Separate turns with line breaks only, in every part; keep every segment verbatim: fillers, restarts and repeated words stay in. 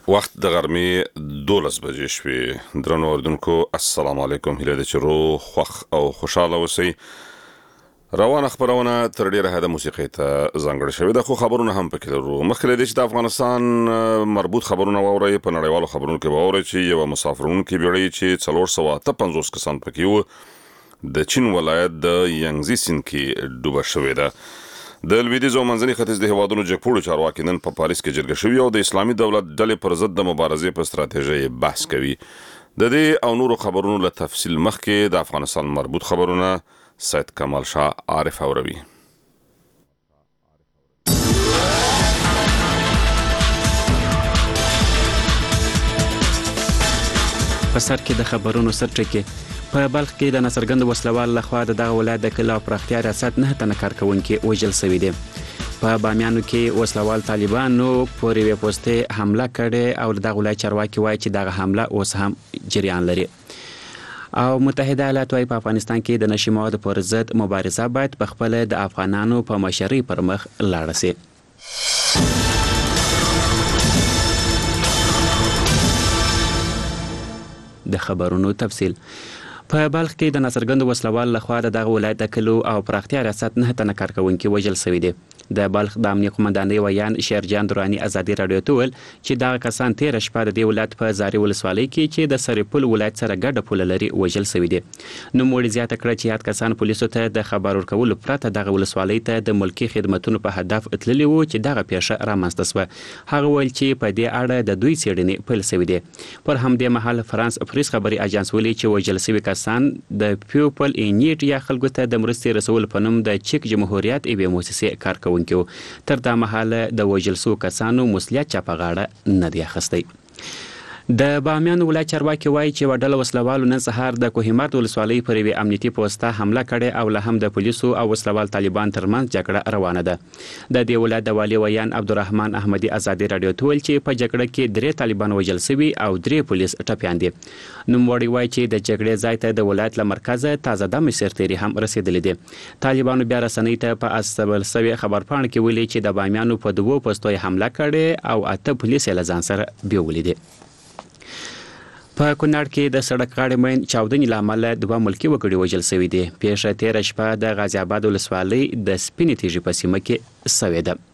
وخت د غرمې دولس بجې شوې. درنو اردوونکو السلام علیکم. هیله ده چې روغ خوښ او خوشاله اوسئ. روانه خبرونه تر ډیره حده موسیقي ته ځانګړې شوې ده، خو خبرونه هم پکې لرو. مخکې له دې چې د افغانستان مربوط خبرونه واورئ، په نړیوالو خبرونو کې به واورئ چې یوه مسافرونکې بیړۍ چې څلور سوه اته پنځوس کسان پکې وو د چین ولایت د ینګزي سیند کې ډوبه شوې ده. د لویدیځ او منځني ختیځ د هیوادونو جګپوړو چارواکي نن په پاریس کې جرګه شوي او د اسلامي دولت ډلې پر ضد د مبارزې په ستراتیژۍ بحث کوي. د دې او نورو خبرونو له تفصیل مخکې د افغانستان مربوط خبرونه سید کمال شاه عارف اوروي.
په سر کې د خبرونو سرټکی. په بلخ کې د ناڅرګند وسلوال لخوا د دغه ولایت د کلي او پراختیا ریاست نه تنه کارکونکي وژل شوي دي. په بامیانو کې وسلوال طالبانو پر یوې پوستې حمله کړې او دغه ولایت چارواکي وایي چې دغه حمله اوس هم جریان لري. او متحده ایالات وايي په افغانستان کې د نشي موادو پر ضد مبارزه باید په خپل د افغانانو په مشرۍ پر مخ لاړه شي. د خبرونو تفصیل. په بلخ کې د ناڅرګند وسلوال لخوا د دغه ولایت د کلو او پراختیا ریاست نه تنه کارکونکي وژل شوي دي. د بلخ د امنیه قومندانۍ ویان شیرجان دراني ازادي راډیو ته وویل چې دغه کسان تېره شپه د دې ولایت په زاري ولسوالۍ کې چې د سرپل ولایت سره ګډه پوله لري وژل شوي دي. نوموړي زیاته کړه چې یاد کسان پولیسو ته د خبر ورکولو پرته دغه ولسوالۍ ته د ملکي خدمتونو په هدف تللي وو چې دغه پیښه رامنځته شوه. هغه ویل چې په دې اړه د دوی څېړنې پیل شوې دي. پر همدې مهال فرانس پریس خبري اژانس ویلي چې وژل شوي کسان د پیپل انیټ یا خلکو ته د مرستې رسول په نوم د چک جمهوریت یوې مؤسسې کارکونکي وو. تر دا مهاله د وژل شوو کسانو مسؤلیت چا په غاړه نه دی اخیستی. د بامیان ولایت چارواکي وایي چې یوه ډله وسلوالو نن سهار د کوهمرد ولسوالۍ پر یوې امنیتي پوسته حمله کړې او له هم د پولیسو او وسلوال طالبان ترمنځ جګړه روانه ده. د دې ولایت د والي ویان عبدالرحمن احمدي ازادي راډیو ته ویل چې په جګړه کې درې طالبان وژل شوي او درې پولیس ټپیان دي. نوموړي وایي چې د جګړې ځای ته د ولایت له مرکزه تازه دمه سرتیري هم رسېدلي دي. طالبانو بیا رسنۍ ته په استقبال شوې خبرپاڼه کې ویلي چې د بامیانو په دوو پوستو یې حمله کړې او اته پولیس یې له ځان سره بیولي دي. په کونړ کې د سړک غاړې مین چاودنې له امله دوه ملکي وګړي وژل شوي دي. پیښه تېره شپه د غازي اباد ولسوالۍ د سپینې تیږې په سیمه کې شوې ده.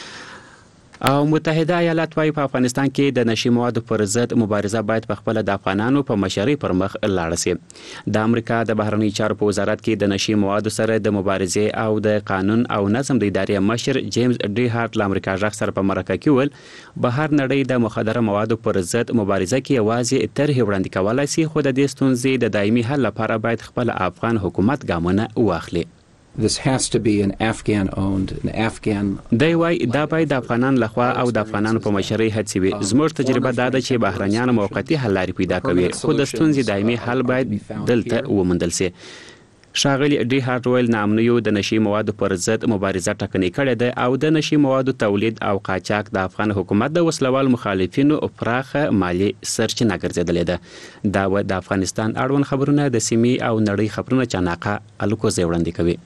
او متحده ایالات وايي په افغانستان کې د نشي موادو پر ضد مبارزه باید په خپل د افغانانو په مشرۍ پر مخ لاړه شي. د امریکا د بهرنی چارو په وزارت کې د نشي موادو سره د مبارزې او د قانون او نظم د ادارې مشر جیمز ډي هارت له امریکا ژغ سره په مرکه کې ویل بهر نړۍ د مخدره موادو پر ضد مبارزه کې یوازې طرحې وړاندې کولی شي، خو د دې ستونزې د دایمي حل لپاره باید خپل افغان حکومت ګامونه واخلي.
This has to be an Afghan owned an Afghan
دی وای دا باید د افغانانو لخوا او د افغانانو په مشرۍ هڅې وي. زموږ تجربه دا ده چې بهرنیان موقتي حل لارې پیدا کوي، خو د ستونزې دایمي حل باید دلته وموندل شي. ښاغلي ډي هارت ویل ناامنیو د نشي موادو پر ضد مبارزه ټکنۍ کړې ده او د نشي موادو تولید او قاچاق د افغان حکومت د وسلوال مخالفینو پراخه مالی سرچینه ګرځېدلې ده. دا و د افغانستان اړوند خبرونه د سیمې او نړۍ خبرونه چاناقه الکوزی وړاندې کوي.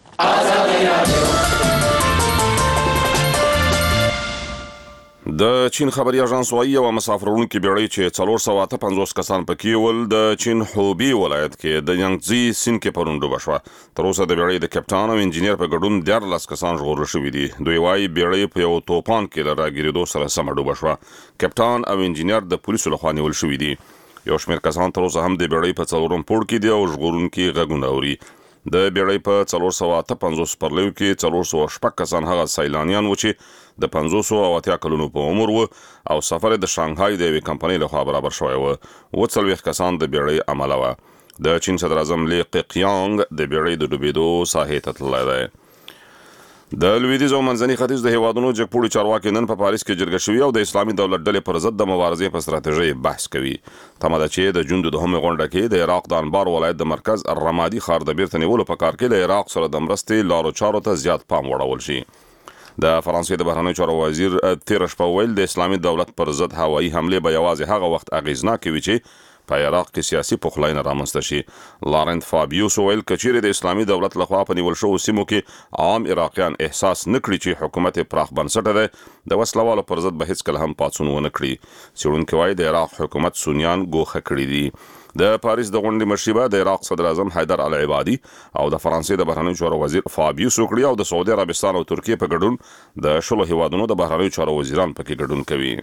د چین خبري اژانس وايي یوه مسافرونکې بیړۍ چې څلور سوه اته پنځوس کسان پکې ول د چین خوبي ولایت کې د ینګزي سیند کې پرون ډوبه شوه. تر اوسه د بیړۍ د کپټان او انجینیر په ګډون دیارلس کسان ژغورل شوي دي. دوی وايي بیړۍ په یو توپان کې له راګیرېدو سره سمه ډوبه شوه. کپټان او انجینیر د پولیسو لخوا نیول شوي دي. یو شمېر کسان تر اوسه هم د بیړۍ په څلورم پوړ کې دي او ژغورونکي غږونه اوري. د بیړۍ په څلور سوه اته پنځوس سپرلیو کې څلور سوه شپږ کسان هغه سیلانیان و چې د پنځوسو او اتیا کلونو په عمر و او سفر د شانګهای د یوې کمپنۍ لخوا برابر شوی و. اووه څلوېښت کسان د بیړۍ عمله وه. د چین صدر اعظم لی قیقیانګ د بیړۍ د ډوبېدو ساحې ته تللی دی. د لویدیځ او منځني ختیځ د هیوادونو جګپوړي چارواکي نن په پاریس کې جرګه شوي او د اسلامي دولت ډلې پر ضد د مبارزې په ستراتیژۍ بحث کوي. تمه ده چې د جون د دوهمې غونډه کې د عراق د انبار ولایت د مرکز الرمادي ښار د بیرته نیولو په کار کې له عراق سره د مرستې لارو چارو ته زیات پام وړول شي. د فرانسې د بهرنیو چارو وزیر تېره شپه ویل د اسلامي دولت پر ضد هوایي حملې به یوازې هغه وخت اغېزناکې وي چې په عراق کې سیاسي پخلاینه رامنځته شي. لارنت فابیوس ویل کچېرې د اسلامي دولت لخوا په نیول شوو سیمو کې عام عراقیان احساس نکړي چې حکومت پراخ بنسټه ده د وسلوالو پر ضد به هیڅکله هم پاڅون ونه کړي. څېړونکي وایي د عراق حکومت سنیان ګوښه کړي دي. د پاریس د غونډې مشري د عراق صدر اعظم حیدر العبادي او د فرانسې د بهرنیو چارو وزیر فابیوس وکړي او د سعودي عربستان او ترکیې په ګډون د شلو هیوادونو د بهرنیو چارو وزیران پکې ګډون کوي.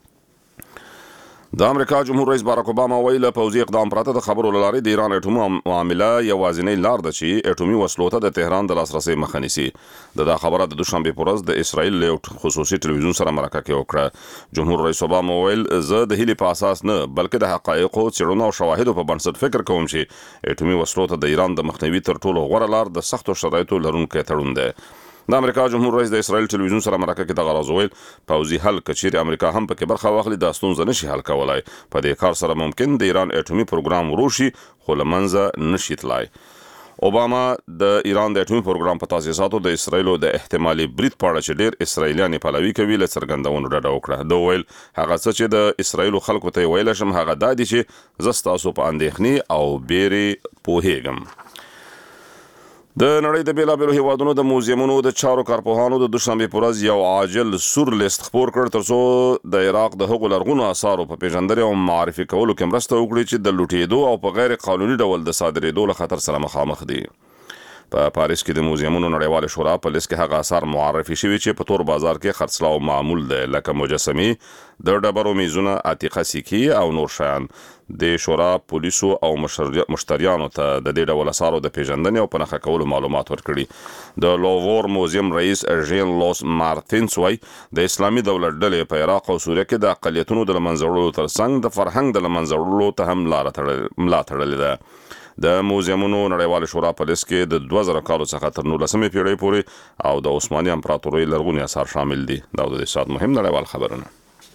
د امریکا جمهور رئیس باراک اوباما ویل پوځي اقدام پرته د خبرو لاري د ایران اټومي معامله یوازینی لار ده چې اټومي وسلو ته د تهران د لاسرسي مخه نیسي. د دا خبره د دوشنبه په ورځ د اسرائیل له خصوصي ټلویزیون سره مرکه کې وکړه. جمهور رئیس اوباما ویل زه د هیلې په اساس نه بلکې د حقایقو څېړنو او شواهدو په بنسټ فکر کوم چې اټومي وسلو ته د ایران د مخنیوي تر ټولو غوره لار د سختو شرایطو لرونکی تړون دی. د امریکا جمهور رئیس د اسرائیل ټلویزیون سره مرکه کې دغه راز ویل پوځي حل کچېرې امریکا هم پکې برخه واخلي دا ستونزه نشي حل کولای. په دې کار سره ممکن د ایران اټومي پروګرام ورو شي خو له منځه نشي تلای. اوباما د ایران د اټومي پروګرام په تاسیساتو د اسرائیل د احتمالي برید په اړه چې ډېر اسرائیلیان پلوي کوي له څرګندونو ډډه وکړه. دوی ویل هغه څه چې د اسرائیل خلکو ته ویل شم هغه دا دي چې زه ستاسو په اندېښنې او بیرې پوهیږم. د نړۍ د بیلابیلو هیوادونو د موزیمونو د چارو کارپوهانو د دوشنبه په ورځ یو عاجل سور لیست خپور کړ ترڅو د عراق د هغو لرغونو آثارو په پیژندنې او معرفي کولو کې مرسته وکړي چې د لوټېدو او په غیر قانوني ډول د صادرېدو له خطر سره مخامخ دي. په پاریس کې د موزیمونو نړیواله شورا په لیست کې هغه آثار معرفي شوي چې په تور بازار کې خرڅلاو معمول دی لکه مجسمې د ډبرو میزونه عتیقه سکې او نور شیان. د شورا پولیسو او مشتریانو ته د دې ډول آثارو د پیژندنې او په نښه کولو معلومات ورکړي. د لوور موزیم رئیس ژین لوس مارتینس وایي د اسلامي دولت ډلې په عراق او سوریه کې د اقلیتونو د له منځه وړلو ترڅنګ د فرهنګ د له منځه وړلو ته هم ملا تړلې ده. د موزیمونو نړیواله شورا په لیست کې د دوه زره کالو څخه تر نولسمې پیړۍ پورې او د عثماني امپراتورۍ لرغوني آثار شامل دي. دا د دې ساعت مهم نړیوال خبرونه.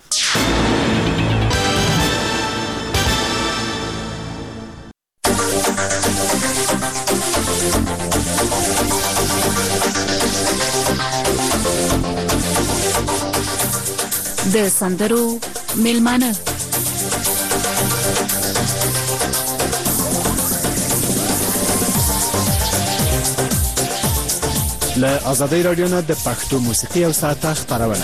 د سندرو میلمانه
له آزادۍ رادیو نه د پښتو موسیقي او ساعته خپرونه.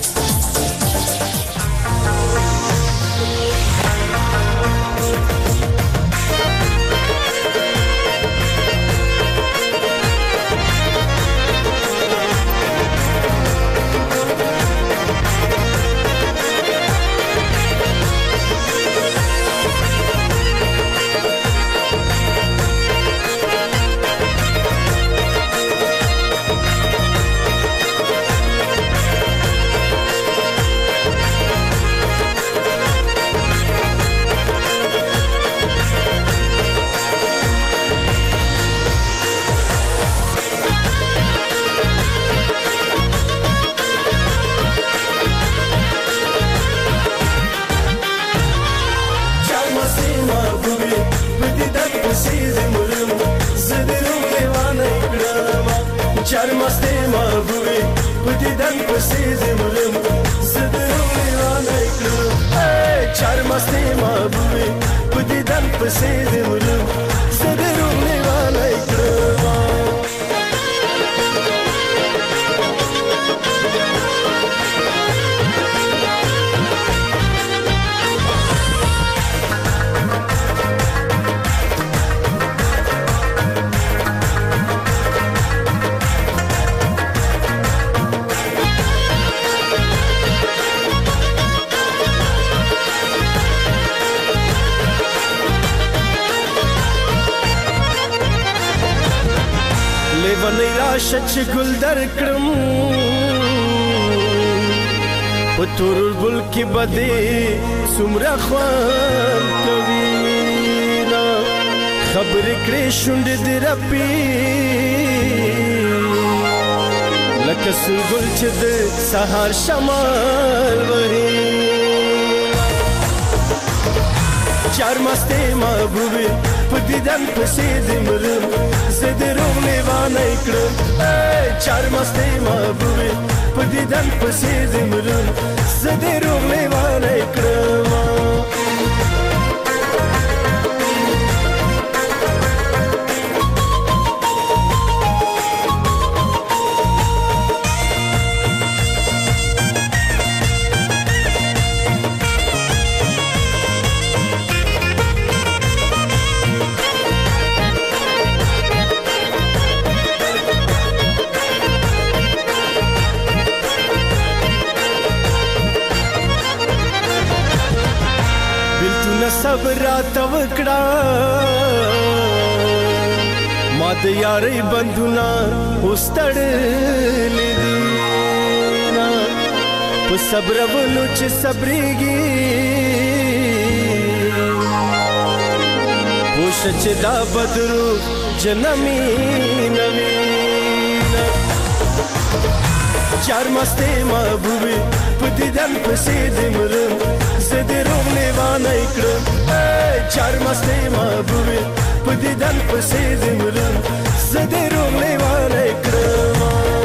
چې ګل در کړم په تور ګل کې بده سمره خوان کوي نا خبر کړې شونډې دې رپي لکه سنگل چې د سهار شمال وهي چار مستې محبوبې په دیدن پسې دې مرم زه دې روغ لیوانی کړم چار مستې محبوبې په دیدن پسې دې مرم زه دې روغ لیوانی کړم دونه صبر راته وکړه ما د یارۍ بندونه اوس تړلي دي په صبرولو چې صبرېږي پوه شه چې دا بدرو جنمي نه وینه چار مستې محبوبې په دیدن پسې دې مرم زه دې روغ لیوانی کړم چار مستې محبوبې په دیدن پسې دې مرم زه دې روغ لیوانی کړم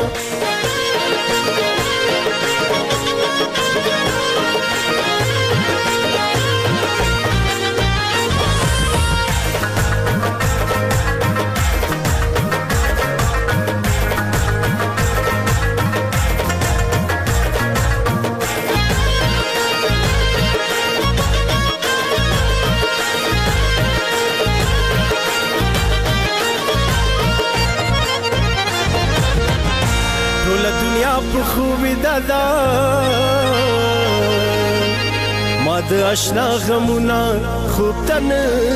خوبی دادا ما د اشنا غمونا خوب تن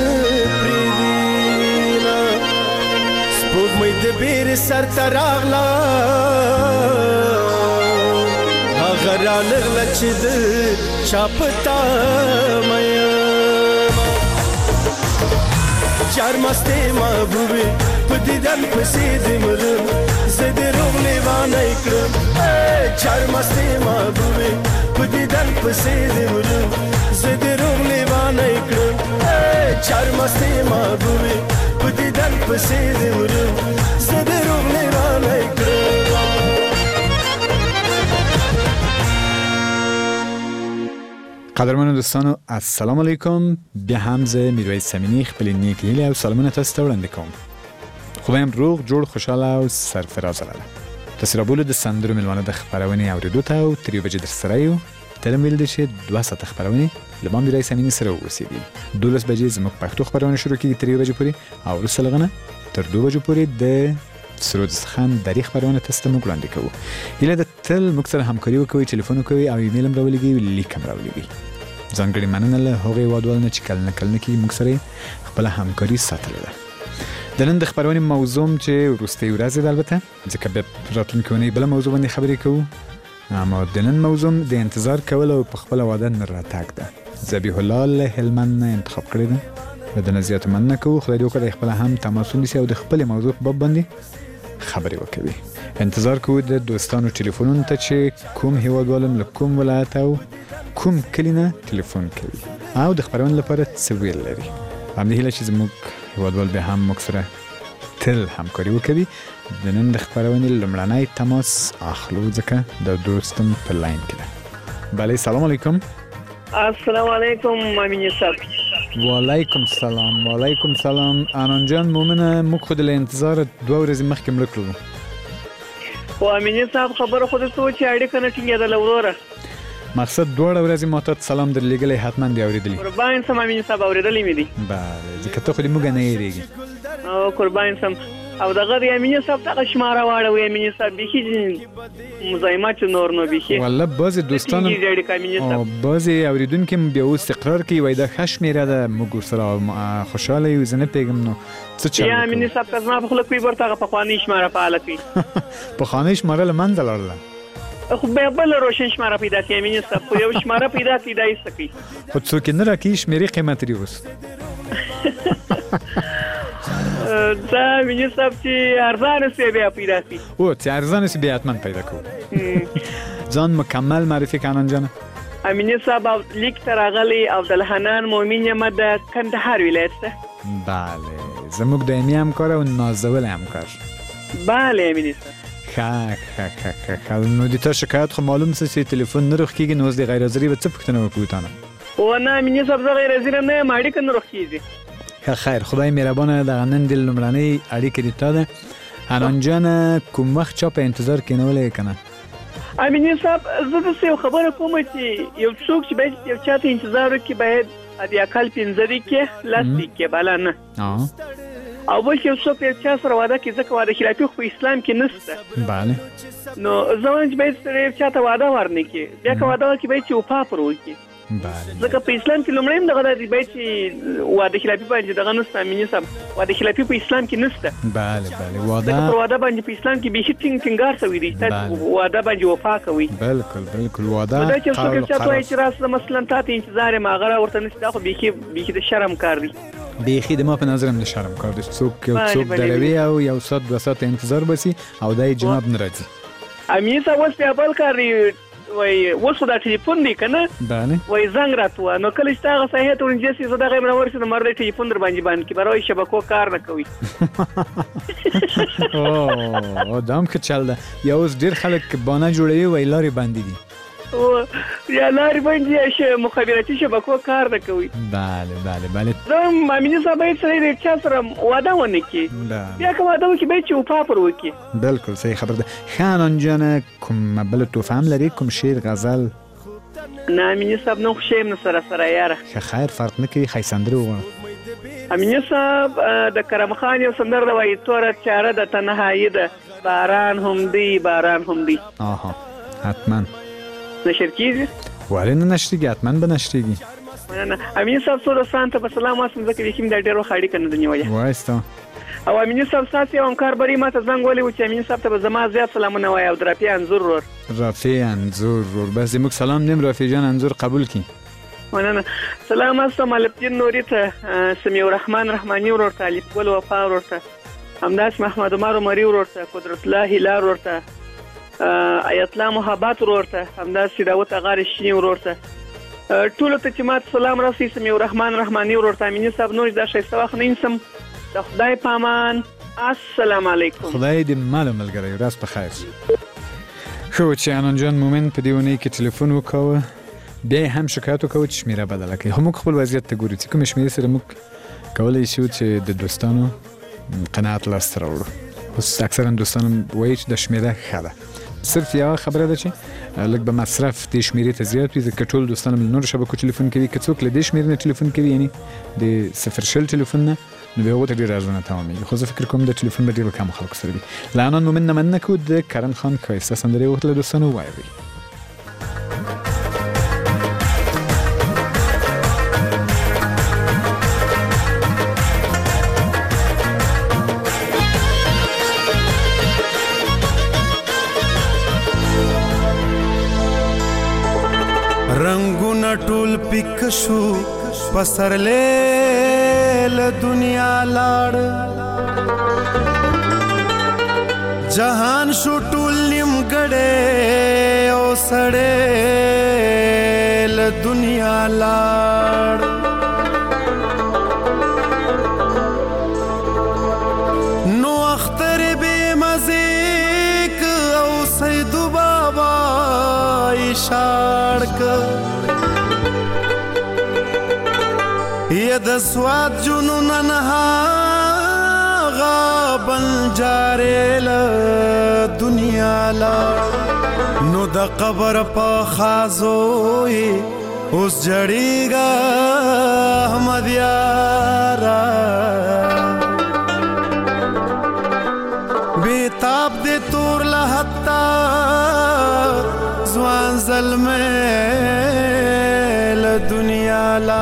پریدینا سپوږ مې د بیر سر تراغلا هغه را نغله چې د چاپتا میا چار مستې محبوبې په دیدن پسې دې مرم زه دې روغ لیوانی کړم چار مستې محبوبې په دیدن پسې دې مرم زه دې روغ لیوانی کړم چار مستې محبوبې په دیدن پسې دې مرم زه دې روغ لیوانی کړم
قدرمنو دوستانو السلام علیکم بیا هم زه میرویس امینی خپل نیک هیله او سلامونه تاسو ته وړاندې کوم خدایم روغ جوړ خوشاله او سرفراز لاله تاسو را بوله د سندرو ملوانه د خبرونې اوریدو ته او تر یو بجې در سره یو ترم ویل دي چې دوه ساعته خبرونې له ما میرویس امینی سره ورسېدي دولس بجې زموږ پښتو خبرونه شروع کیږي تر یو بجې پورې او وروسته لغنه تر دوه بجو پورې د سرود خان دری خبرونه تاسو ته موږ وړاندې کوو هیله ده تل موږ سره همکاري وکوئ ټلیفون وکوئ او ایمیل هم راولېږئ لیک هم راولېږئ ځانګړې مننه له هغې هېوادوالو نه چې کله نه کله نه کې موږ سره خپله همکاري ساتلې ده د نن د خبرونې موضوع چې وروستۍ ورځې ده البته ځکه بیا راتلونکې اونۍ بله موضوع باندې خبرې کوو اما د نن موضوع د انتظار کول او په خپله واده نه راتګ ده ذبیح الله له هلمند نه انتخاب کړې ده له ده نه زیاته مننه کوو خدای دې وکړه د خپله هم تماس ونیسي او د خپلې موضوع په باب باندې خبرې وکوي انتظار کوو د دوستانو ټلیفونونو ته چې کوم هېوادوال له کوم ولایت او کوم کلي نه ټلیفون کوي او د خبرونې لپاره څه ویل لري همدې هیله چې زموږ هېوادوال بیا هم موږ سره تل همکاري وکوي د نن د خبرونې لومړنی تماس اخلو ځکه د دوستم په لاین کې ده بله سلام علیکم
السلام علیکم امینی صاحب
وعلیکم سلام وعلیکم سلام انان جان مومنه موږ خو د انتظار دوه ورځې مخکې مړه کړو
خو امینی صاحب خبره خو دې څه و چې اړیکه نه ټینګېدله وروره
مقصد دواړه ورځې ما ته سلام در لېږلی حتما دې اورېدلي
قربان سم امینی صاحب اورېدلی مې دي
بله ځکه ته خو دې موږه نه هېرېږي
او قربان سم او دغه د امینی صاحب دغه شماره واړوي امینی صاحب بیخي مزاحمت نور نو بیخي
والله بعضې دوستانو بعضې اورېدونکي هم بیا اوس اقرار کوي وایي دا ښه شمېره ده موږ ورسره خوشحاله یو زه نه پوهېږم نو څه چل
یا امینی صاحب که زما په خوله کوي ورته هغه پخوانۍ شماره فعاله کوي
پخوانۍ شماره له منځه لاړله
خو بیا بله روشن شماره پیدا کړي امینی صاحب خو یو شماره پیدا کړي دا ایسته کوي
خو څوک یې نه راکوي شمېرې قیمت لري اوس
دا امینی صاحب چې ارزانه سي بیا پیدا کړي
او چې ارزانه سي بیا حتما پیدا کوو ځان مکمل معرفي که انان جانه
امینی صاحب لیک ته راغلی عبدالحنان مومن یم د کندهار ولایت څخه
بله زموږ دایمي همکار او نازول همکار
بله امینی صاحب
ښه ښه ښه ښه نو د تا شکایت خو معلوم څه چې تلیفون نه روغ کېږي نو اوس د غیر حاضري به څه پوښتنه وکړو تا نه
ونه امینی صاحب زه غیر حاضره نه یم اړیکه نه روغ کېږي
ښه خیر خدای مهربانه دغه نن د لومړنۍ اړیکې د تا ده حنان جانه کوم وخت چا په انتظار کېنولی یې که نه
امینی صاحب زه داسې یو خبره کوم چې یو څوک چې باید یو چا ته انتظار وکړي باید د اقل پنځه دقیقې لس دقیقې بله نه او بل چې یو څوک یو چا سره واده کړي ځکه واده خلافي خو په اسلام کې نشته
بله
نو زه وایم چې باید یو چا ته واده ورنه کړي بیا که واده وکړي باید چې وفا پر وکړي
بله
ځکه په اسلام کې لومړی هم دغه د بیت چې واده خلافي باندې دغه نسته امینه صاحب واده خلافي په اسلام کې نسته
بله بله
ځکه
واده
پر واده باندې په اسلام کې به هیڅ ټینګ ټینګار شوی دی تاسو واده باندې وفا کوي
بالکل بالکل واده
دا چې څوک
قول
چې
قرار
چې راس مثلا تاسو انتظار ما غره ورته نشته دا خو به به د شرم کار دی
بیخي د ما په نظر هم د شرم کار دی څوک یو
بله،
څوک
بله.
دروي او یو ساعت دوه ساعت انتظار بسی او دای جناب نه راځي
امین صاحب اوس په بل کار دی وای اوس دا ټلیفون دی کنه
بله
وای زنګ راتوه نو کله چې هغه صحیح ته ورنځي زه دغه منور سره مرده ټلیفون در باندې باندې کې برای شبکو کار نه کوي
او دام که چل ده یا اوس ډیر خلک بانه جوړوي وای لارې باندې دي
او یا لارې باندې ش مخابراتي شبکو کار نه کوي
بله بله بله
زه امین صاحب باید سره د چا سره واده ونه کی
بله
بیا کوم واده وکي به چې وفا پر وکي
بالکل صحیح خبر ده خانان جان کوم بل تو فهم لري کوم شعر غزل
نه امین صاحب نو خوشیم سره سره یاره
که خیر فرق نه کوي خیسندره وغواړه
امین صاحب د کرم خان یو سندر د وای تور چاره د تنهایی ده باران هم دی باران هم دی
آها حتما
نشر کیږي
ولی نه نشریږي حتما به نشریږي
نه امین صاحب سره سانته په سلام واسم ځکه چې کوم د ډیرو خاړي کنه د نیولې
وایستا
او امین صاحب ساتي او کار بری ماته زنګ ولې و چې امین صاحب ته زما زیات سلامونه وای او درپی انزور ور
رفیع انزور ور بس موږ سلام نیم رفیع جان انزور قبول کی
وننه سلام السلام علیکم نوري ته سمیع الرحمن رحماني ورته الف ګل وفا ورته همداس محمد عمر مری ورته قدرت الله هلال ورته آیت الله محبت ورته همداس داوود غار شینی ورته ټول ته چې مات سلام راسي سمیع الرحمن رحماني ورته امین صاحب نور دا شایسته وخت نه انسم د خدای پامان السلام علیکم
خدای دې مال ملګری راس په خیر خو چې انان جان مومن په دیونه کې ټلیفون وکاوه بیا هم شکایت وکاوه چې شمیره بدله کړي هم خپل وضعیت ته ګوري چې کوم شمیره سره موږ کولای شو چې د دوستانو قناعت لاسته راوړو اوس اکثرا دوستان وایي چې د شمیره ښه ده صرف یو خبره ده چې لږ به مصرف د شمیرې ته زیات وي ځکه ټول دوستان له نورو شبکو ټلیفون کوي که څوک له دې شمیرې نه ټلیفون کوي یعنی د صفر شل ټلیفون نه نو به هغه ته ډېر ارزانه تمامېږي خو زه فکر کوم د ټلیفون به ډېرو کمو خلکو سره وي له انان مومن نه مننه کوو د کرن خان ښایسته سندرې وختله دوستانو واورئ
رنگونه ټول پیک شو پسرلې له دنیا لاړ جهان شو ټول نیمګړې او سړې له دنیا لاړ نو اختر بے مزیک او سید بابا اشار ک یہ د سواد جنون نها غابن جارل دنیا لا نو د قبر په خازوي اوس جړیګا احمد یارا بیتاب دې تور لهتا زوان ظلمه ل دنیا لا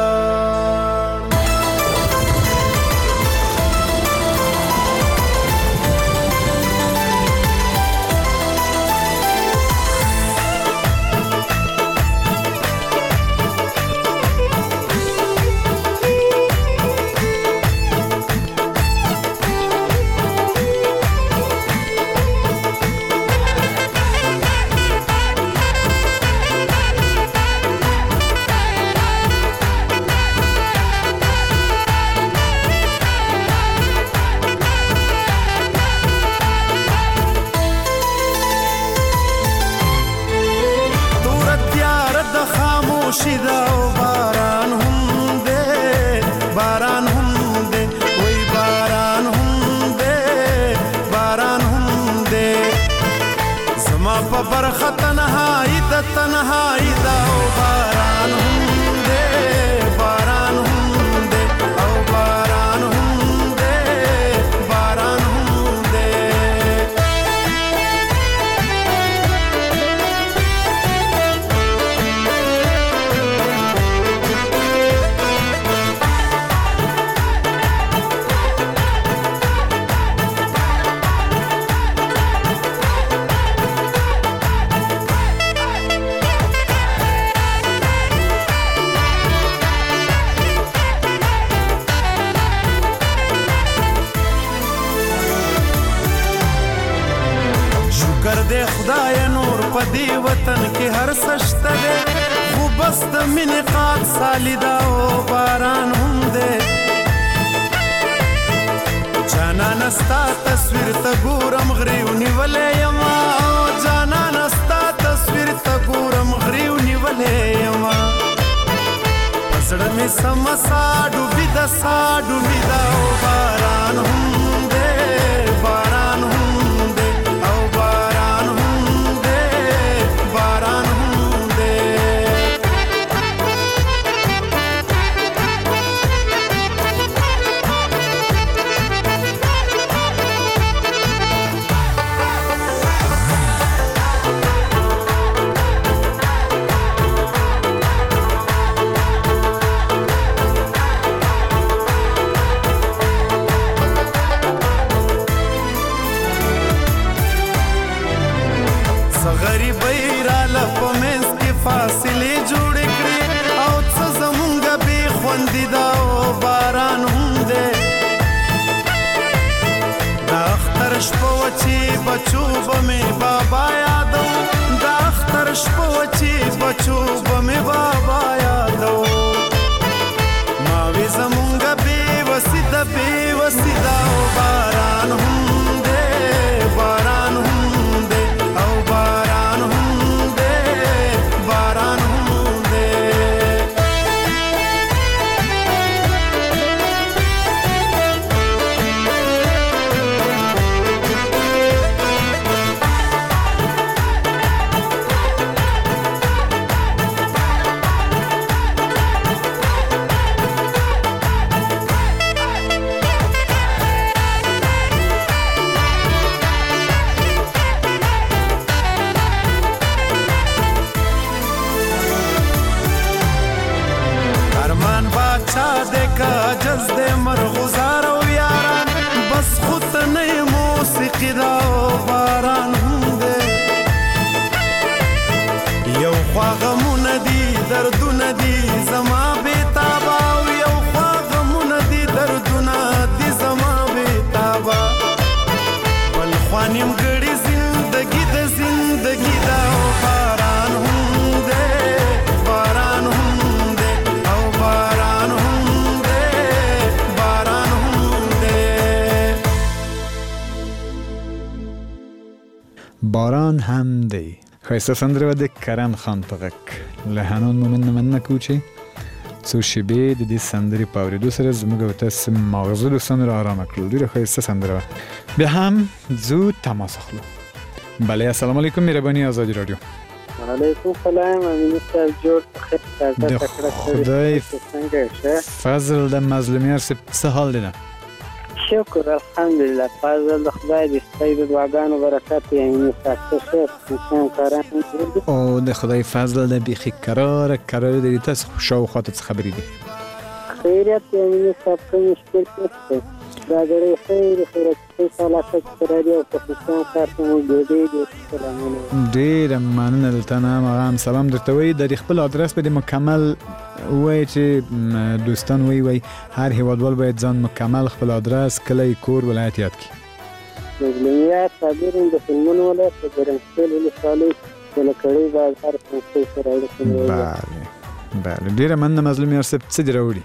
شیدا او باران هم دے باران هم دے وای باران هم دے باران هم دے زما په برخه تنهایی د تنهایی دا او باران هم دے باران هم دے او باران هم دے باران هم دے په دې وطن کې هر څه شته دی خو بس د مینې قات سالیدا او باران هم دی جانانه ستا تصویر ته ګورم غرې ونیولی یمه جانانه ستا تصویر ته ګورم غرې ونیولی یمه په زړه مې سمه سا ډوبي ده سا ډوبي ده او باران هم دی باران هم دی او باران هم دی باران هم دی فاصلې جوړې کړې او څه زمونږ بې خوندي ده او باران هم دی د اختر شپه وه چې بچو به مې بابا یادو د اختر شپه وه چې بچو به مې بابا یادو ما وې زمونږ بې وسي ده بې وسي ده او باران هم دی باران هم دی او باران هم باران هم دی جز دے مرغزار او یاران بس خود نئی موسیقی دا او باران هم دے یو خوا غمون دی دردون دی زما بیتابا یو خوا غمون دی دردون دی زما بیتابا بل خوانیم گڑی زندگی دا زندگی دا او باران هم دے باران هم دے او باران هم
باران هم دی ښایسته سندره وه د کرم خان په غږ له حنان مومن نه مننه کوو چې څو شېبې د دې سندرې په اورېدو سره زموږ او تاسې ماغزه دوستانو را ارامه کړل ډېره ښایسته سندره وه بیا هم ځو تماس اخلو بله السلام علیکم مهرباني ازادي راډیو
وعلیکم سلام امین صاحب جوړ بخیر
د خدای فضل د مظلومیار صاحب څه حال دی نه
شکر الحمدلله فضل د خدای د ستای د دعاګانو برکت یې امین صاحب ته انسان کاران
او د خدای فضل د بیخي قرار قرار دی تاسو شاوخوا ته څه خبرې دي
خیریت یې امین صاحب کوم مشکل نشته دا ډېرې خیر خیریت سلامت راډیو او پاکستان کار ته مو ډېرې سلامونه
ډېره مننه دلته نه هم سلام درته وایي د خپل آدرس به مکمل وایي چې دوستان وایي وایي هر هیوادوال باید ځان مکمل خپل آدرس کلی کور ولایت یاد کړي
مظلومیات صابرین د فلمونو ولایت د ګرمسېل ولسوالۍ ولکړۍ بازار پنځه سره اړیکه
بله بله ډېره مننه مظلومیار صاحب څه دې راوړي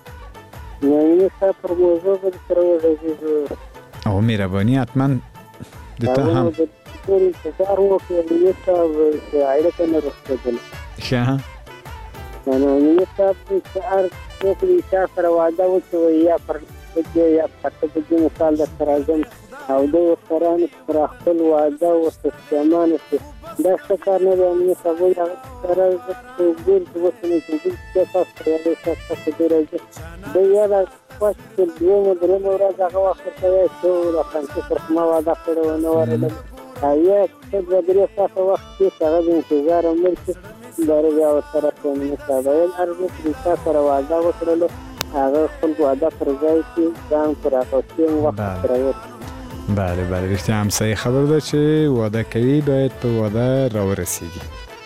یعنی صاحب پر موضوع به سره وغږېږو
او مهرباني حتما د ته هم
ډېر انتظار وکړو یعنی صاحب اړیکه نه رسېدله
ښه
نو یعنی صاحب چې هر څوک د چا سره وعده وکړي یا پر بجې یا پر بجې مثال درته راځم او د ورسره پر خپل وعده ورته ستمان شي دا څه کار نه دی یعنی صاحب هغه سره ګور چې وسنه چې چې تاسو ته یې تاسو ته راځي د یاده پښ په دیمه درمه ورځ هغه وخت ته یې څو لا څنګه پر ما وعده کړو نو ورته آیا چې د دې تاسو وخت کې هغه د انتظار عمر کې دغه بیا سره کوم نه ساده ارزو چې تاسو سره وعده وکړلو هغه خپل وعده پر ځای کې ځان پر راوستي وخت راوړي
بله بله رښتیا هم صحیح خبر ده چې وعده کوي باید په وعده راورسیږي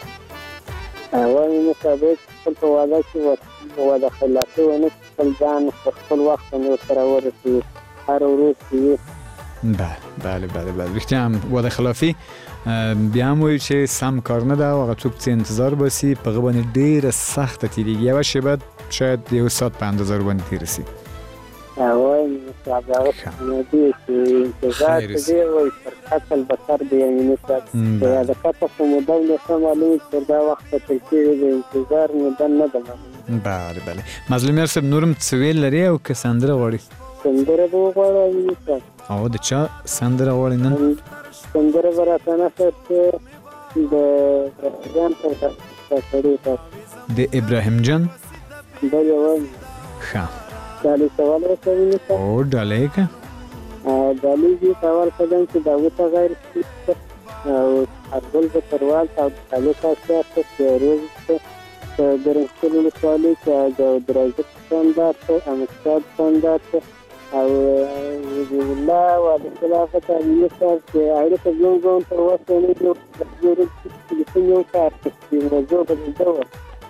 وایي مطابق خپل په وعده کې وعده خلافي ونه خپل ځان خپل وخت باندې ورسره ورسوي هر ورځ چې
بله بله بله بله رښتیا هم وعده خلافي بیا هم وایي چې سم کار نه ده او هغه څوک چې انتظار باسي په هغه باندې ډېره سخته تېرېږي یوه شېبه شاید یو ساعت په اندازه ورباندې تېره سي
وایي صاحب هغه دې چې انتظار ته دی وایي پر قتل بسر دی یعنې صاحب د قتل خو موده نه ښه معلوم چې تر دا وخته تر کېږي د انتظار موده نه ده
بله بله مظلوم یار صاحب نورم څه ویل لري او که سندره غواړي
سندره به وغواړم صاحب
او د چا سندره غواړي نن
سندره به راته نښه چې د ابراهیم جان پر سړي
د ابراهیم جان
بلې وایم
ښه
ډالۍ کول وکوي
او ډالۍ که
ډالۍ دې کول کدم چې داود غیر او ارګل به تروال او ډالۍ تاسو ته روز ته درنګل ولسوالۍ کې د درایزه ستاندار ته امستاد ستاندار ته او الله وعلى خلافة المسار في عائلة اليوم زون تواصل نيجو يورد في يوم كارت في موضوع الدواء.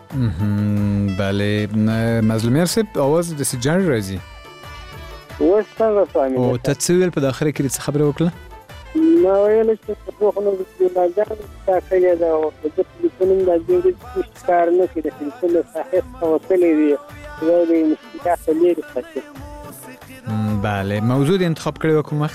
بله مظلوم یار صاحب آواز د سجار راځي.
وش څنګه فهمې؟
او تاسو په اخر کې څه خبره وکړه؟
ما ویل چې په خو نو د لاجان تا کړی دا او د ټلیفون د دې کار نه کړی چې ټول صحیح توصلې دی دا د مشکلات لري څه.
بله موضوع انتخاب کړی و کوم وخت؟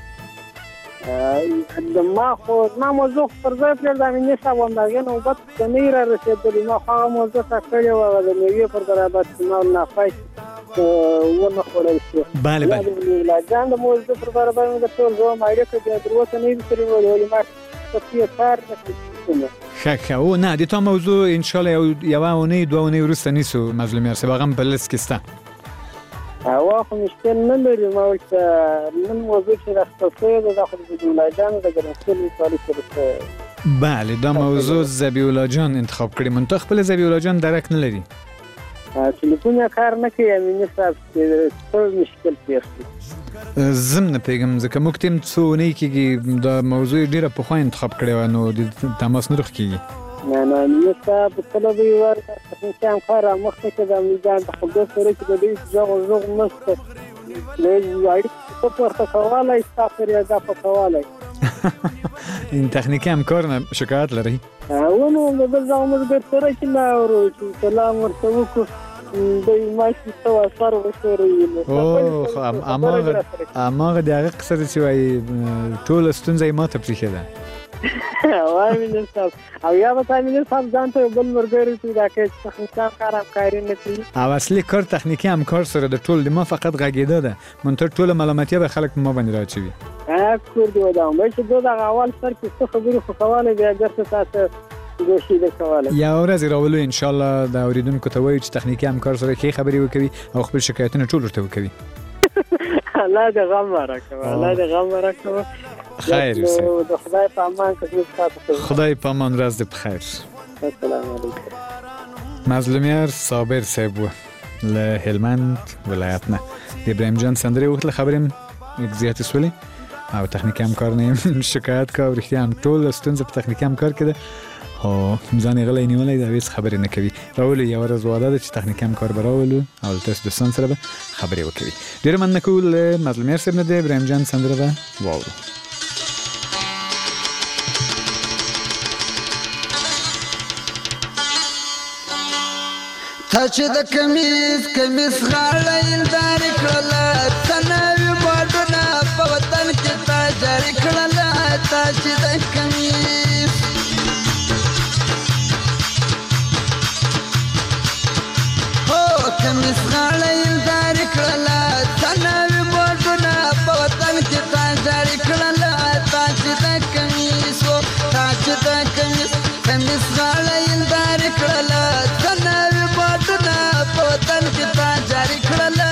ما خو ما موضوع پر ځای پر دا مې نشم ومداګه نو بس نه را رسېدلی ما خو موضوع تا کړی و د میوې پر درابط ما نه فایټ ونه خوړل شو.
بله بله
لا ځان د موضوع پر برابر مې د ټول زو ما اړیکه د دروته نه ویل ولې ما څه کار نه کوم.
ښه ښه او نه د تا موضوع ان شاء الله یو یوه اونۍ دوه اونۍ وروسته نیسو مظلوم یار صاحب هغه هم په لیست کې شته.
هوا خو مشکل نه لري ما ورته نن موضوع چې راخصوصي ده د خو د ولایتونو د ګرځول مثالي سره.
بله دا موضوع ذبیح الله جان انتخاب کړی منتخب خپل ذبیح الله جان درک نه لري.
ټلیفون کار نه کوي امین صاحب څه مشکل پیښ شي.
زم نه پیغام ځکه موږ تیم څو نه کیږي دا موضوع ډیره په خو انتخاب کړی و نو د تماس نه رخ کیږي.
نه نه نو صاحب طلبي ورته چې هم کار مخته کې د میدان د خپل سره کې د دې ځو زو مسته له وایي په ورته کواله استافر یا دا په کواله
این تکنیکی هم کار نه شکایت لري.
او نو د زامن د سره کې نه ورو سلام ورته وکړو د ماشي تو اثر وسوري.
او اما اما د هغه قصه چې وای ټول ستونزې ماته پریښه ده.
وای مين صاحب او یا به مين صاحب ځان ته بل مرګري چې دا کې څنګه کار کاری نه کوي.
او اصلي کار تخنیکی هم کار سره د ټول د ما فقط غږیده ده مونږ ټول معلوماتي به خلک ما باندې راچوي.
ا کور دی ودا مې چې دوه اول سر کې څه خبرې خو کواله بیا ګرځه تاسو دوشي د کواله
یا ورځ راولو ان شاء الله دا اوریدونکو ته وایي چې تخنیکی هم کار سره کې خبرې وکوي او خپل شکایتونه ټول ورته وکوي.
الله دې غم راکړي الله دې غم راکړي.
خیر اوسه.
خدای په امان کې تاسو
خدای په امان ورځ دې بخیر.
السلام علیکم.
مظلوم یار صابر صاحب له هلمند ولایت نه د ابراهیم جان سندرې وخت خبرې زیاتې سولې او تخنیکی هم کار نه شکایت کا ورختي هم ټول ستونزې په تخنیکی هم کار کړي او ځان غلې نیولې دا هیڅ خبرې نه کوي. راولي یو ورځ واده چې تخنیکی هم کار براولو او تاسو د سن سره خبرې وکړي. ډیر مننه کول مظلوم یار صاحب نه د ابراهیم جان سندره به واورو.
تا چې د کمیس کمیس غاړه اندار کړله تنوي باډونه په وطن کې تا جاري کړله تا چې د کمیس هو کمیس غاړه اندار کړله تنوي باډونه په وطن کې تا جاري کړله تا چې د کمیس هو تا چې د کمیس کمیس غاړه اندار کړله تنوي باډونه په وطن کې تا جاري کړله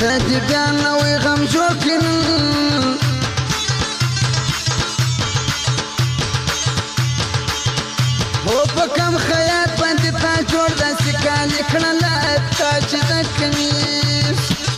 ماته دې بیا نوی غم جوړ کړي هو په کم خیاط باندې تا جوړ داسې کالي کړله تا چې د کمیس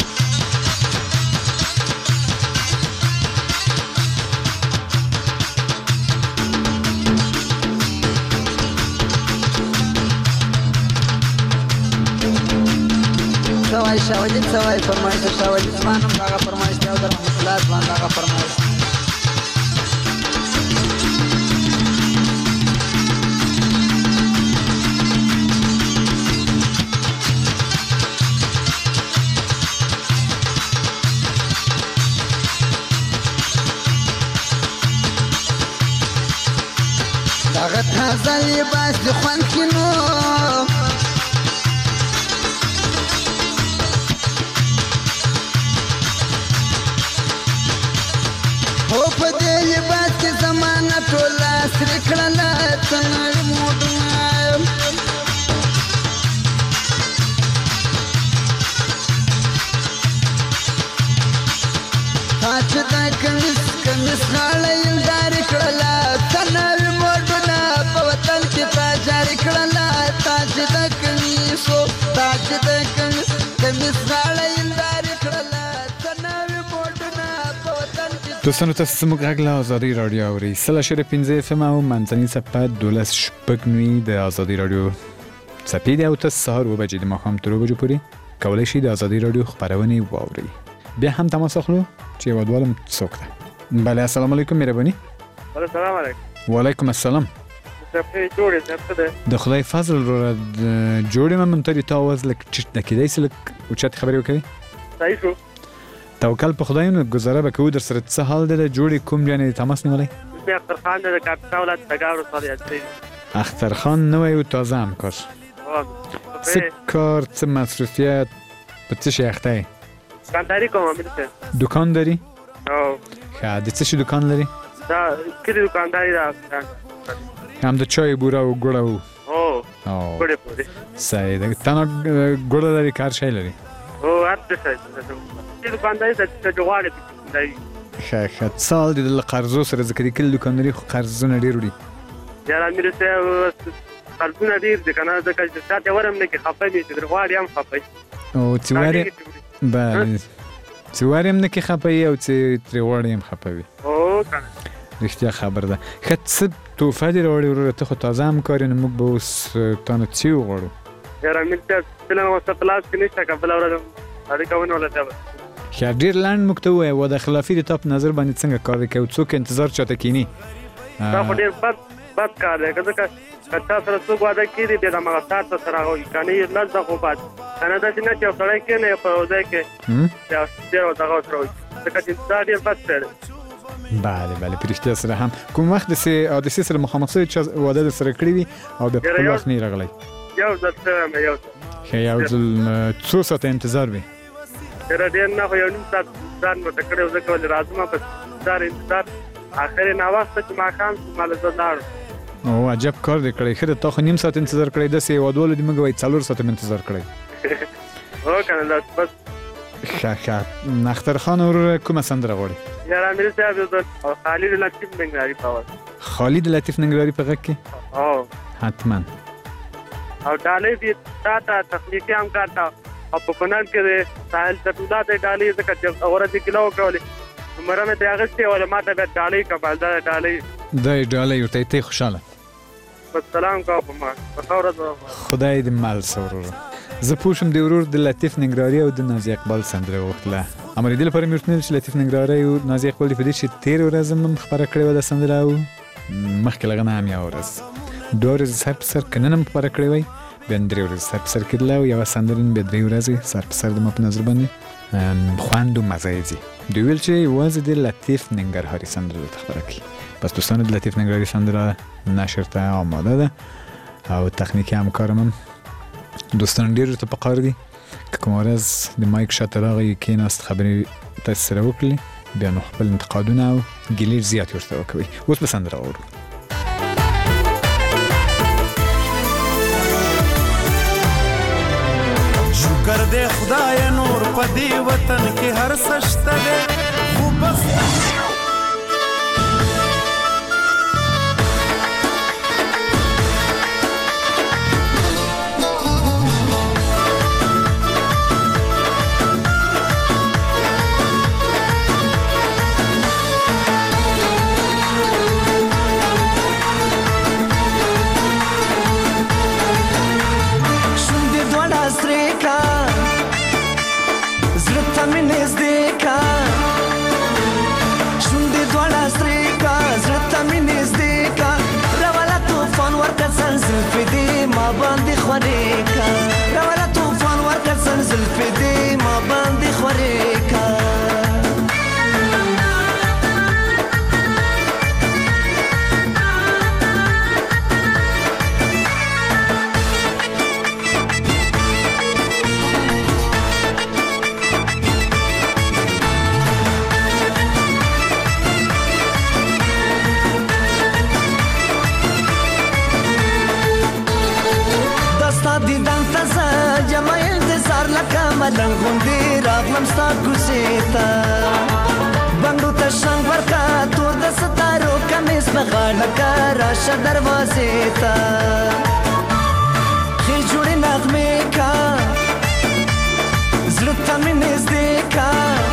سوای شاولین سوای فرمایش شاولین زمانم دغه فرمایش دی او در محصولات باندې دغه فرمایش دغه تازه لباس د خوند کینو هو په دې لباس کې زمانه ټوله سرې کړله ته نړۍ موټونه تا چې دا کمیس کمیس غاړه یلدارې کړله ته نوي موټونه په وطن کې تا جاري کړله تا چې دا کمیسو تا چې دا کمیس کمیس غاړه یلدارې کړله ته نوي موټونه په وطن کې
دوستانو تاسو زموږ غږ له ازادي راډیو اورئ سل اشاره پنځه اف ام او منځنۍ څپه دولس شپږ نوي د ازادي راډیو څپې دي او تاسو سهار اوه بجې د ماښام تر اوه بجو پورې کولی شئ د ازادي راډیو خپرونې واورئ بیا هم تماس اخلو چې هیوادوالم څوک ده بله السلام علیکم مهرباني
السلام علیکم
وعلیکم السلام
څه جوړې څه ده
د خدای فضل رو جوړې ما منتری تا आवाज لک چټ د کېدای سي لک او چت خبرې وکړي
صحیح شو
توکل په خدای نو گزاره به کو در سره څه حال ده جوړې کوم یعنی تماس نیولای
بیا اختر خان د کاپیټا ولایت تګاور سره یادري
اختر خان نو یو تازه همکار څه کار څه مصرفیت په څه شي اخته
دکانداری کوم امیر
دکان داری
او
ښه د څه شي دکان لري
دا کلی دکانداری دا
هم د چای بوره او ګوړه او
او
او
ګوړه پوری
صحیح ده تنه ګوړه لري کار شي لري
او اته څه دکانداری د جوړه دی
ښه ښه سال د قرضو سره ذکر کړي دکانداري خو قرضونه ډیر وړي
یا امیر څه قرضونه ډیر دي کنه د کله چې ورم نه کې خپه دي د غواړي هم خپه
او چې واره بله چې واره هم نه کې خپه او چې تر غواړي هم خپه وي
او کنه
رښتیا خبر ده ښه څه توفه دې راوړې وروره ته خو تازه همکار یې نو موږ به اوس تانه څه وغواړو
یاره امیر څه فلم اوس په لاس کې نشته که بله ورځ اړیکه ونیوله ته به
ښه ډېر لنډ موږ ته ووایه وعده خلافي د تا په نظر باندې څنګه کار دی کوي څوک انتظار چاته کیني
دا خو ډېر بد بد کار دی که ځکه که تا سره څوک واده کړي بیا دمغه ساعت ته سره هغوی که نه یې لس دقیقو بعد که نه داسې نه چې یو سړی کښېني په یو ځای کې بیا ډېر دغه ورسره وي ځکه چې دا ډېر بد شی دی
بله بله په رښتیا سره هم کوم وخت داسې حادثې سره مخامخ شوي چې واده در سره کړي وي او بیا په خپل وخت نه یې راغلی
یو ځل شوی یم یو ځل
ښه یو ځل څو ساعته انتظار وي
یاره ډېر نه خو یو نیم ساعت ځان مته کړی و ځکه ولې راځم په انتظار انتظار اخر یې ناوخته چې ماښام شو ماله زه لاړم
او عجب کار دی کړی ښه ده تا خو نیم ساعت انتظار کړی داسې هېوادوالو دې موږ وایي څلور ساعته مې انتظار کړی
هو که نه داسې بس
ښه ښه اختر خان وروره کومه سندره غواړي
یاره امیر صاحب یو ځل خالد لطیف ننګرهاري په اواز
خالد لطیف ننګرهاري په غږ کې
او
حتما
او ډالۍ دې تا ته تخنیکي همکار ته او په کونړ کې د ساحل سټولا ته ډالۍ ځکه چې ورځې کیلو وکړلې عمره مې ترې اخیستې وله ما ته بیا ډالۍ کړه دا ډالۍ
دا یې ډالۍ ورته ته خوشحاله
بس سلام کوه په ما په ښه ورځ
خدای دې مل شه وروره زه پوه شوم د ورور د لطیف ننګرهاري او د نازي اقبال سندره وغوښتله اما د دې لپاره مې ورته ویل چې لطیف ننګرهاري او نازي اقبال دې په دې چې تېره ورځ هم خپره کړې وه دا سندره او مخکې له هغه نه هم یوه ورځ دوه ورځې سر په سر که نن هم خپره کړې وی بیا درې ورځې سر په سر کېدله او یوه سندره بیا درې ورځې سر په سر د ما په نظر باندې خوند و مزه یې ځي دوی ویل چې یوازې د لطیف ننګرهاري سندره درته خپره کړي پس دوستانو د لطیف ننګرهاري سندره نشر ته آماده ده او تخنیکي همکارم هم دوستان ډېر ورته په قار دي که کومه ورځ د مایک شاته راغی کېناست خبرې تاسې سره وکړلې بیا نو خپل انتقادونه او ګیلې زیات ورته وکوئ اوس به سندره واورو
شکر دې خدای نور په دې وطن کې هر څه شته دی خو بس
باندې خوريکا راولا طوفان ورکړ سنزل فدې ما باندې خوريکا ملنګ غوندې راغلم ستا کوڅې ته بنګړو ته شنګ ورکا تور د ستارو کمیس په غاړه کا راشه دروازې ته ښې جوړې نغمې کا زړه ته مې نږدې کا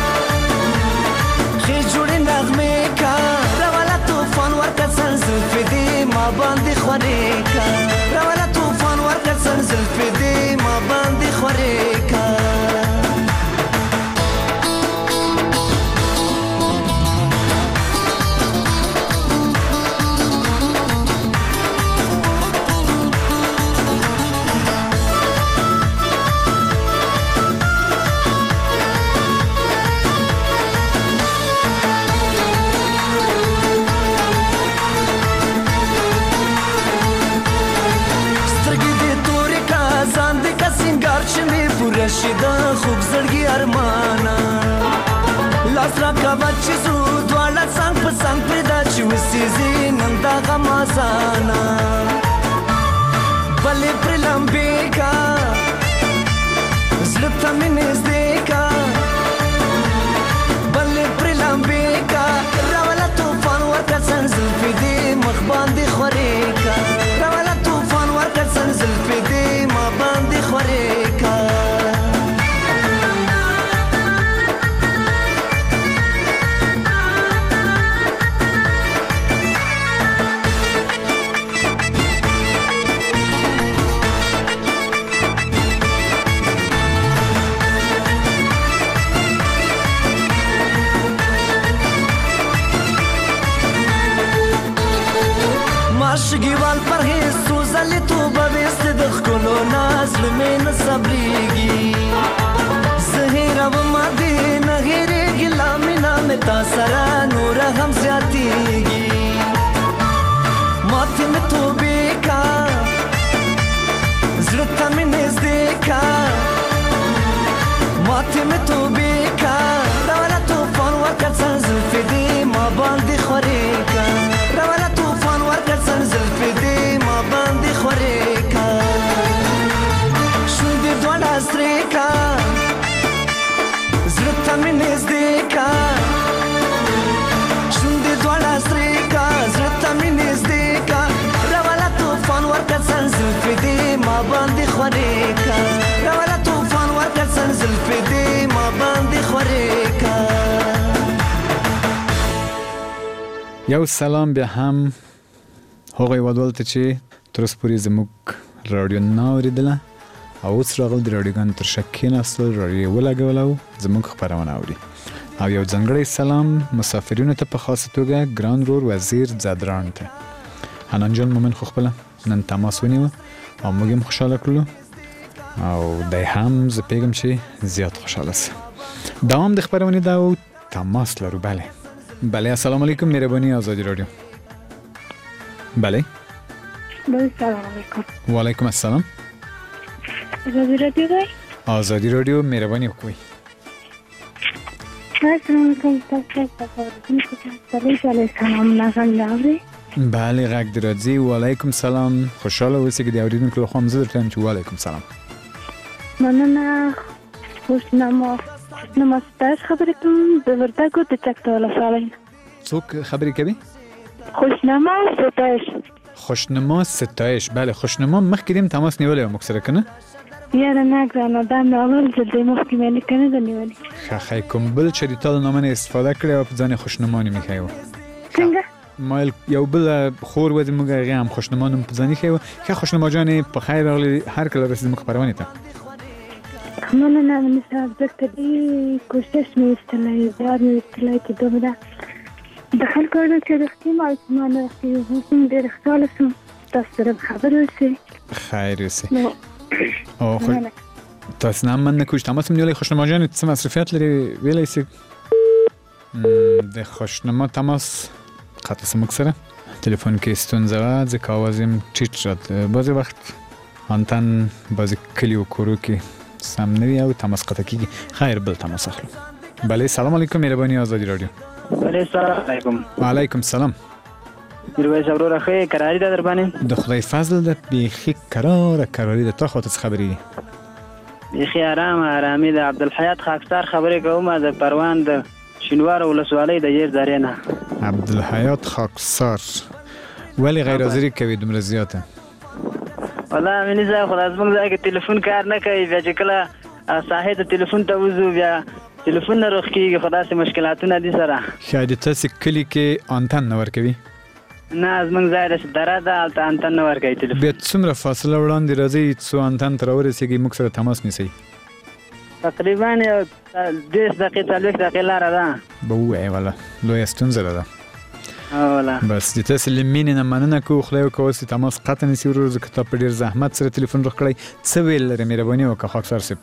ښې جوړې نغمې کا راوله طوفان ورکړه زلفې دې ما باندې خورې کا راوله طوفان ورکړه زلفې دې ما باندې خورې کا رشیدا خوب زړګي ارمانا لاس را کاوه چې زو دواړه څنګ په څنګ پیدا چې وسیزي نن دا غم آسانا بلې پر لمبې کا زړه ته مې نږدې کا بلې پر لمبې کا راوله طوفان ورکړه زلفې دې مخ باندې خورې کا راوله طوفان ورکړه زلفې دې ما باندې خورې کا عاشقیوال پرهیز سوزلی تو بویست دخکلو نازل من صبریگی زهیرا و مادی نهیریگی لامی نام تاسرا نورا هم زیادیگی ماتی میں تو بیکا زلطا میں نزدیکا ماتی میں تو بیکا راولا توفان ورکت سن زلفی دی ما باندی خوریکا راولا توفان ورکت سن زلفی دی ما باندی خوریکا شوندی دوانا استریکا زلطا میں نزدیکا شوندی دوانا استریکا زلطا میں نزدیکا راولا توفان ورکت سن زلفی دی ما باندی خوریکا راولا توفان ورکت سن زلفی دی ما باندی خوریکا
یو سلام بیا هم هغوی ودول ته چې تر اوسه پورې زموږ راډیو نه اورېدله او اوس راغل د راډیوګانو تر شا کېناستل راډیو یې ولګول او زموږ خپرونه اوري او یو ځانګړی سلام مسافرینو ته په خاصه توګه ګران ورور وزیر ځدران ته حنان جان مومن خو خپله نن تماس ونیوه او موږ هم خوشحاله کړلو او دی هم زه پوهېږم چې زیات خوشحاله سه دوام د خپرونې دا و تماس لرو بله بله السلام علیکم مهربانی آزادی رادیو بله
بله سلام علیکم
و علیکم السلام
آزادی رادیو دی
آزادی رادیو مهربانی وکوي
السلام علیکم تاسو ته سلام نازل راوړي
بله غږ د راځي و علیکم سلام خوشاله اوسئ چې د اوریدونکو له خوا هم زه درته وایم چې و علیکم سلام
مننه خوشنما خوشنما ستایش خبرې کوم د وردګو د چک ته ولسوالۍ.
څوک خبرې کوي؟
خوشنما ستایش.
خوشنما ستایش. بله خوشنما مخکې دیم تماس نیولی و موږ سره که نه؟
یاره نه ګرانه دا مې اول ځل دی مخکې مې لیکه نه ده نیولې.
ښه ښه کوم بل چې د تا د نامه نه استفاده کړې او په ځان یې خوشنما نوم ایښی و؟
څنګه؟
ما یو بل خور و د موږ هغې هم خوشنما نوم په ځان ایښی و. ښه خوشنما جانې په خیر راغلې هر کله رسېد موږ خپرونې ته.
مننه منې صاحب ځکه ډېر کوشش مې ایستلی زیار مې ایستلی چې دومره د خلکو اړه چې رښتیا معلومات راکړي. اوس هم ډېره خوشحاله شوم تاسو سره خبرې وشي.
خیر اوسې. او خو تاسو نه هم مننه کوم چې تماس مو نیولی. خوشنما جانې څه مصروفیت لري ویلی سي؟ د خوشنما تماس قطع سه موږ سره تلیفون کې ستونزه وه ځکه اواز یې ټیټ شد. بعضې وخت انتن بعضې کلیو کورو کې سم نه وي او تماس قطع کېږي. خیر بل تماس اخلو. بله سلام علیکم مهرباني آزادي راډیو.
بله سلام علیکم.
وعلیکم سلام.
میرویس وروره ښه کراري ده در باندې؟
د خدای فضل ده بیخي کراره کراري ده. تا خواته څه خبرې دي؟
بیخي ارامه ارامي ده. عبدالحیات خاکسار خبرې کوم د پروان د شینوار ولسوالۍ د ير درې نه.
عبدالحیات خاکسار ولې غیر حاضري کوي دومره زیاته؟
والله مینې صاحب خو زموږ ځای کې تلیفون کار نه کوي. بیا چې کله ساحې ته تلیفون ته وځو بیا تلیفون نه روښ کېږي. خو داسې مشکلاتونه دي سره.
ښایي د تاسې کلي کې انتن نه ورکوي؟
نه زموږ ځای داسې دره ده هلته انتن نه ورکوي تلیفون.
بیا څومره فاصله وړاندې راځئ څو انتن ته راورسېږي موږ سره تماس نیسئ؟
تقریبا یو دېرش دقیقې څلوېښت دقیقې لاره ده.
به ووایې واله لویه ستونزه ده.
اوله
بس د تاسې له مینې نه مننه کوو. خدای وکړه اوس دې تماس قطع نه سي ورور ځکه تا په ډېر زحمت سره تلیفون روښ کړی. څه ویل لرې مهرباني وکړه خاکسار صاحب؟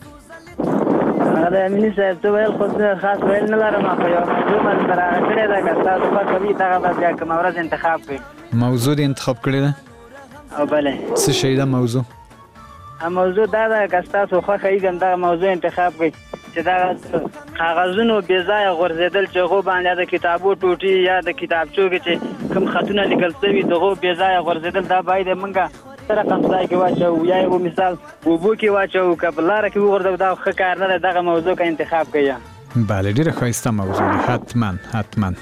د امیني صاحب څه ویل خو خاص ویل نه لرم. خو یو موضوع مې سره هغه کړې ده که تاسو خوښه وي دغه به بیا کومه ورځ انتخاب کړئ.
موضوع دې انتخاب کړې ده؟
او بله.
څه شی ده موضوع؟
موضوع دا ده که ستاسو خوښه وي دغه موضوع انتخاب کړئ چې دغه کاغذونو بې ځایه غورځېدل چې هغو باندې یا د کتابو ټوټې یا د کتابچو کې چې کوم خطونه لیکل شوي د هغو بې ځایه غورځېدل دا باید موږ څه رقم ځای کې واچوو یا یې مثال اوبو کې واچوو که په لاره کې وغورځوو دا ښه کار نه دی. دغه موضوع که انتخاب کړئ.
بله ډېره ښایسته موضوع ده. حتما حتما.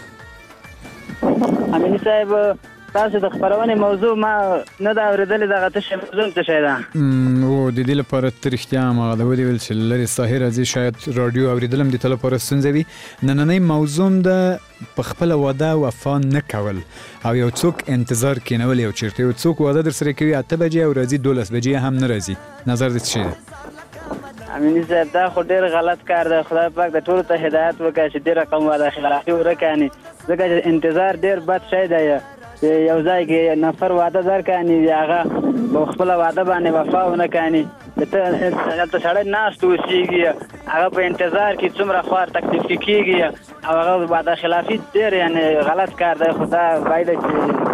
امیني صاحب تاسو د خپرونې موضوع ما نه ده اورېدلې. دغه څه شی موضوع څه شی ده؟
او د دې لپاره ته رښتیا هم هغه ده ودې ویل چې لرې ساحې راځي شاید راډیو اورېدل هم د ته لپاره ستونزه وي. نننۍ موضوع ده په خپله واده وفا نه کول او یو څوک انتظار کېنول. یو چېرته یو څوک واده در سره کوي اته بجې او راځي دولس بجې هم نه راځي. نظر دې څه شی ده؟
امیني صاحب دا خو ډېر غلط کار دی. خدای پاک د ټولو ته هدایت وکړي چې دې رقم واده خلافي ورکړي ځکه چې انتظار ډېر بد شی دی. یو ځای کې نفر واده درکړي هغه په خپله واده باندې وفا ونه کړي. دلته سړی ناست اوسېږي هغه په انتظار کې څومره خوار تکلیف کې کېږي او هغه واده خلافي ډېر یعنې غلط کار دی. خو دا باید چې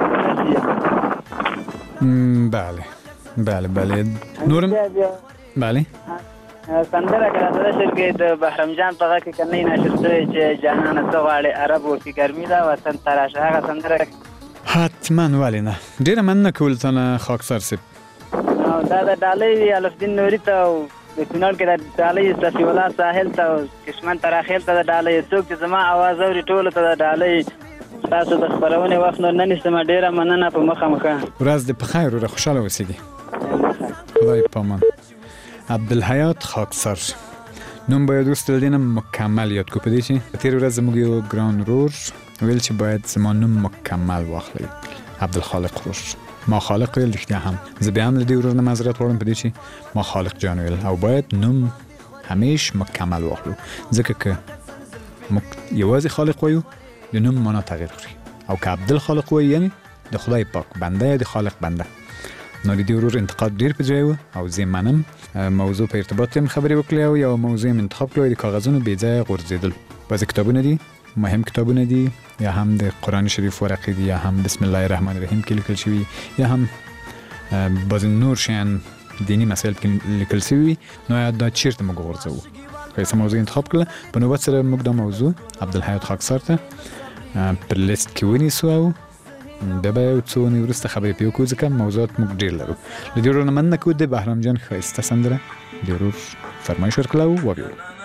بله بله بله نورم بله
سندره که راته نشر کې د بهرام جان په غږ کې که نه نشر شوې چې جانانه څه غواړې عرب ورکې ګرمي ده وطن ته راشه هغه سندره
حتما ولې نه. ډېره مننه کول تا نه خاکسار صاحب.
دا د ډالۍ الفدین نوري ته او د کونړ کې د ډالۍ صفي الله ساحل ته او کشمن تراخیل ته د ډالۍ څوک چې زما اواز اوري ټولو ته د ډالۍ تاسو د خپرونې وخت نور نه نیسم. ډېره مننه په مخه مخه.
ورځ دې په خیر وروره خوشحاله اوسېږي. خدای په امان. عبدالحیات خاکسار نوم باید اوس د دې نه مکمل یاد کو. په دې چې تېره ورځ زموږ یو ګران ورور ویل چې باید زما نوم مکمل واخلئ. عبدالخالق ورور ما خالق ویل رښتیا هم. زه بیا هم له دې ورور نه معذرت غواړم په دې چې ما خالق جان ویل او باید نوم همیش مکمل واخلو ځکه که موږ یوازې خالق وایو د نوم معنا تغییر خوري او که عبدالخالق وایو یعنې د خدای پاک بنده یا د خالق بنده. نو د دې ورور انتقاد ډېر په ځای و او زه منم. موضوع په ارتباط هم خبرې وکړې او یو موضوع هم انتخاب کړو د کاغذونو بې ځایه غورځېدل. بعضې کتابونه دي مهم کتابونه دي یا هم د قرآن شریف ورقې دي یا هم بسم الله الرحمن الرحیم کې لیکل شوي یا هم بعضې نور شیان دینی مسایل کې لیکل شوي. نو یا دا چیرته موږ غورځوو؟ ښایسته موضوع انتخاب کړله. په نوبت سره موږ دا موضوع عبدالحیات خاکسار ته پر لیست کې ونیسو او بیا به یو څو اونۍ وروسته خبرې پرې وکړو ځکه موضوعات موږ ډېر لرو. له دې ورور نه مننه کوو د بهرام جان ښایسته سندره د ورور فرمایش ورکړله او وبې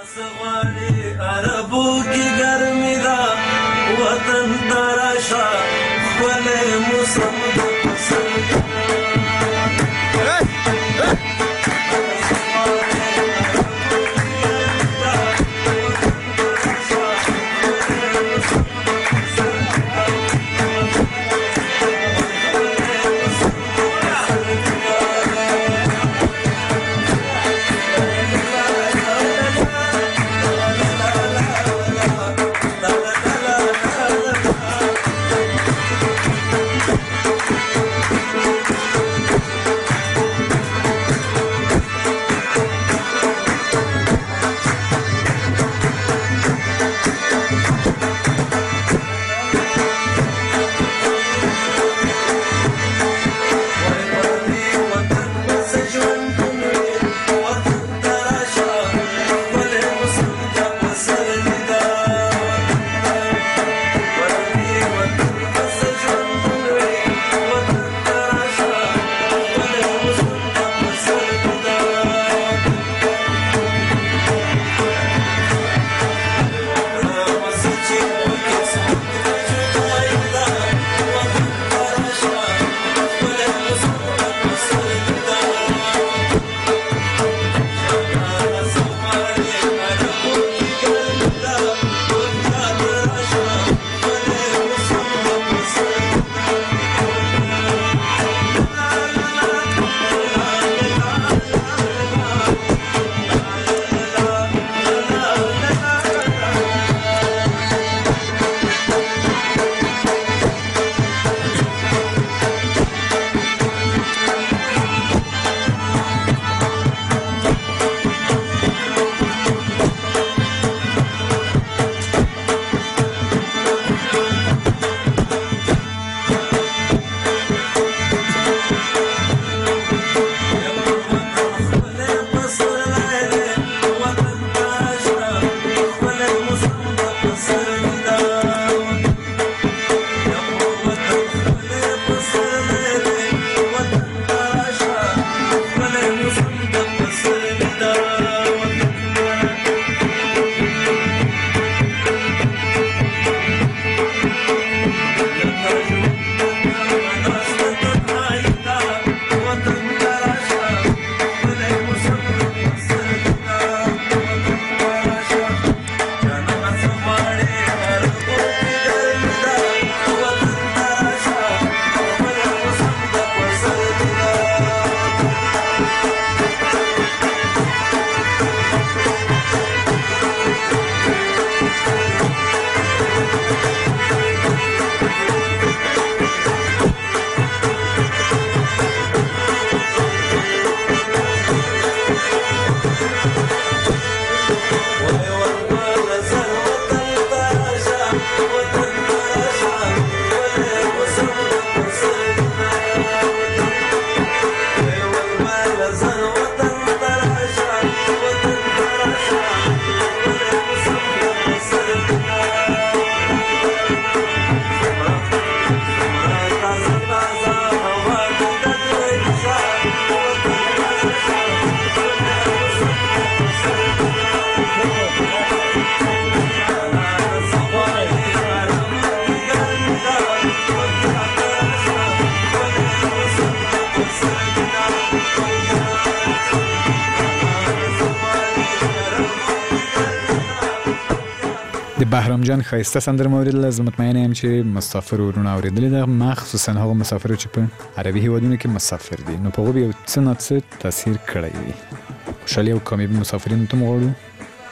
د بهرام جان ښایسته سندره مو اورېدله. زه مطمئن یم چې مسافر ورونه اورېدلې ده، مخصوصا هغه مسافر چې په عربي هیوادونو کې مسافر دي، نو په هغو به یو څه نه څه تاثیر کړی وي. خوشحالي او کامیابي مسافرینو ته مو غواړو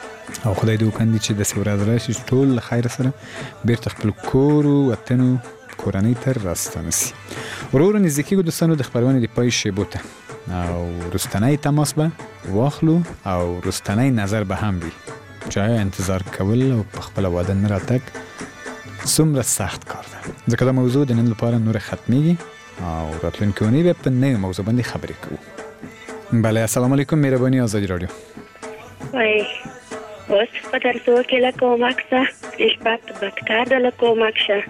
او خدای دې وکړي چې داسې ورځ راشي چې ټول له خیر سره بیرته خپل کور وطن کورنۍ ته راستانه سي. ورو ورو نږدې کېږو دوستانو د خپرونې د پای شیبو ته، او وروستنی تماس به واخلو او وروستنی نظر به هم وي چې آیا انتظار کول او په خپله واده نه راتګ څومره سخت کار ده. ځکه دا موضوع د نن لپاره نور ختمیږي او راتلونکې اونۍ به په نوې موضوع باندې خبرې کوو. بله، السلام علیکم، مهرباني آزادي رادیو.
وای اوس په درسو کې له کومک شه، نسبت بدکار ده له کومک شه،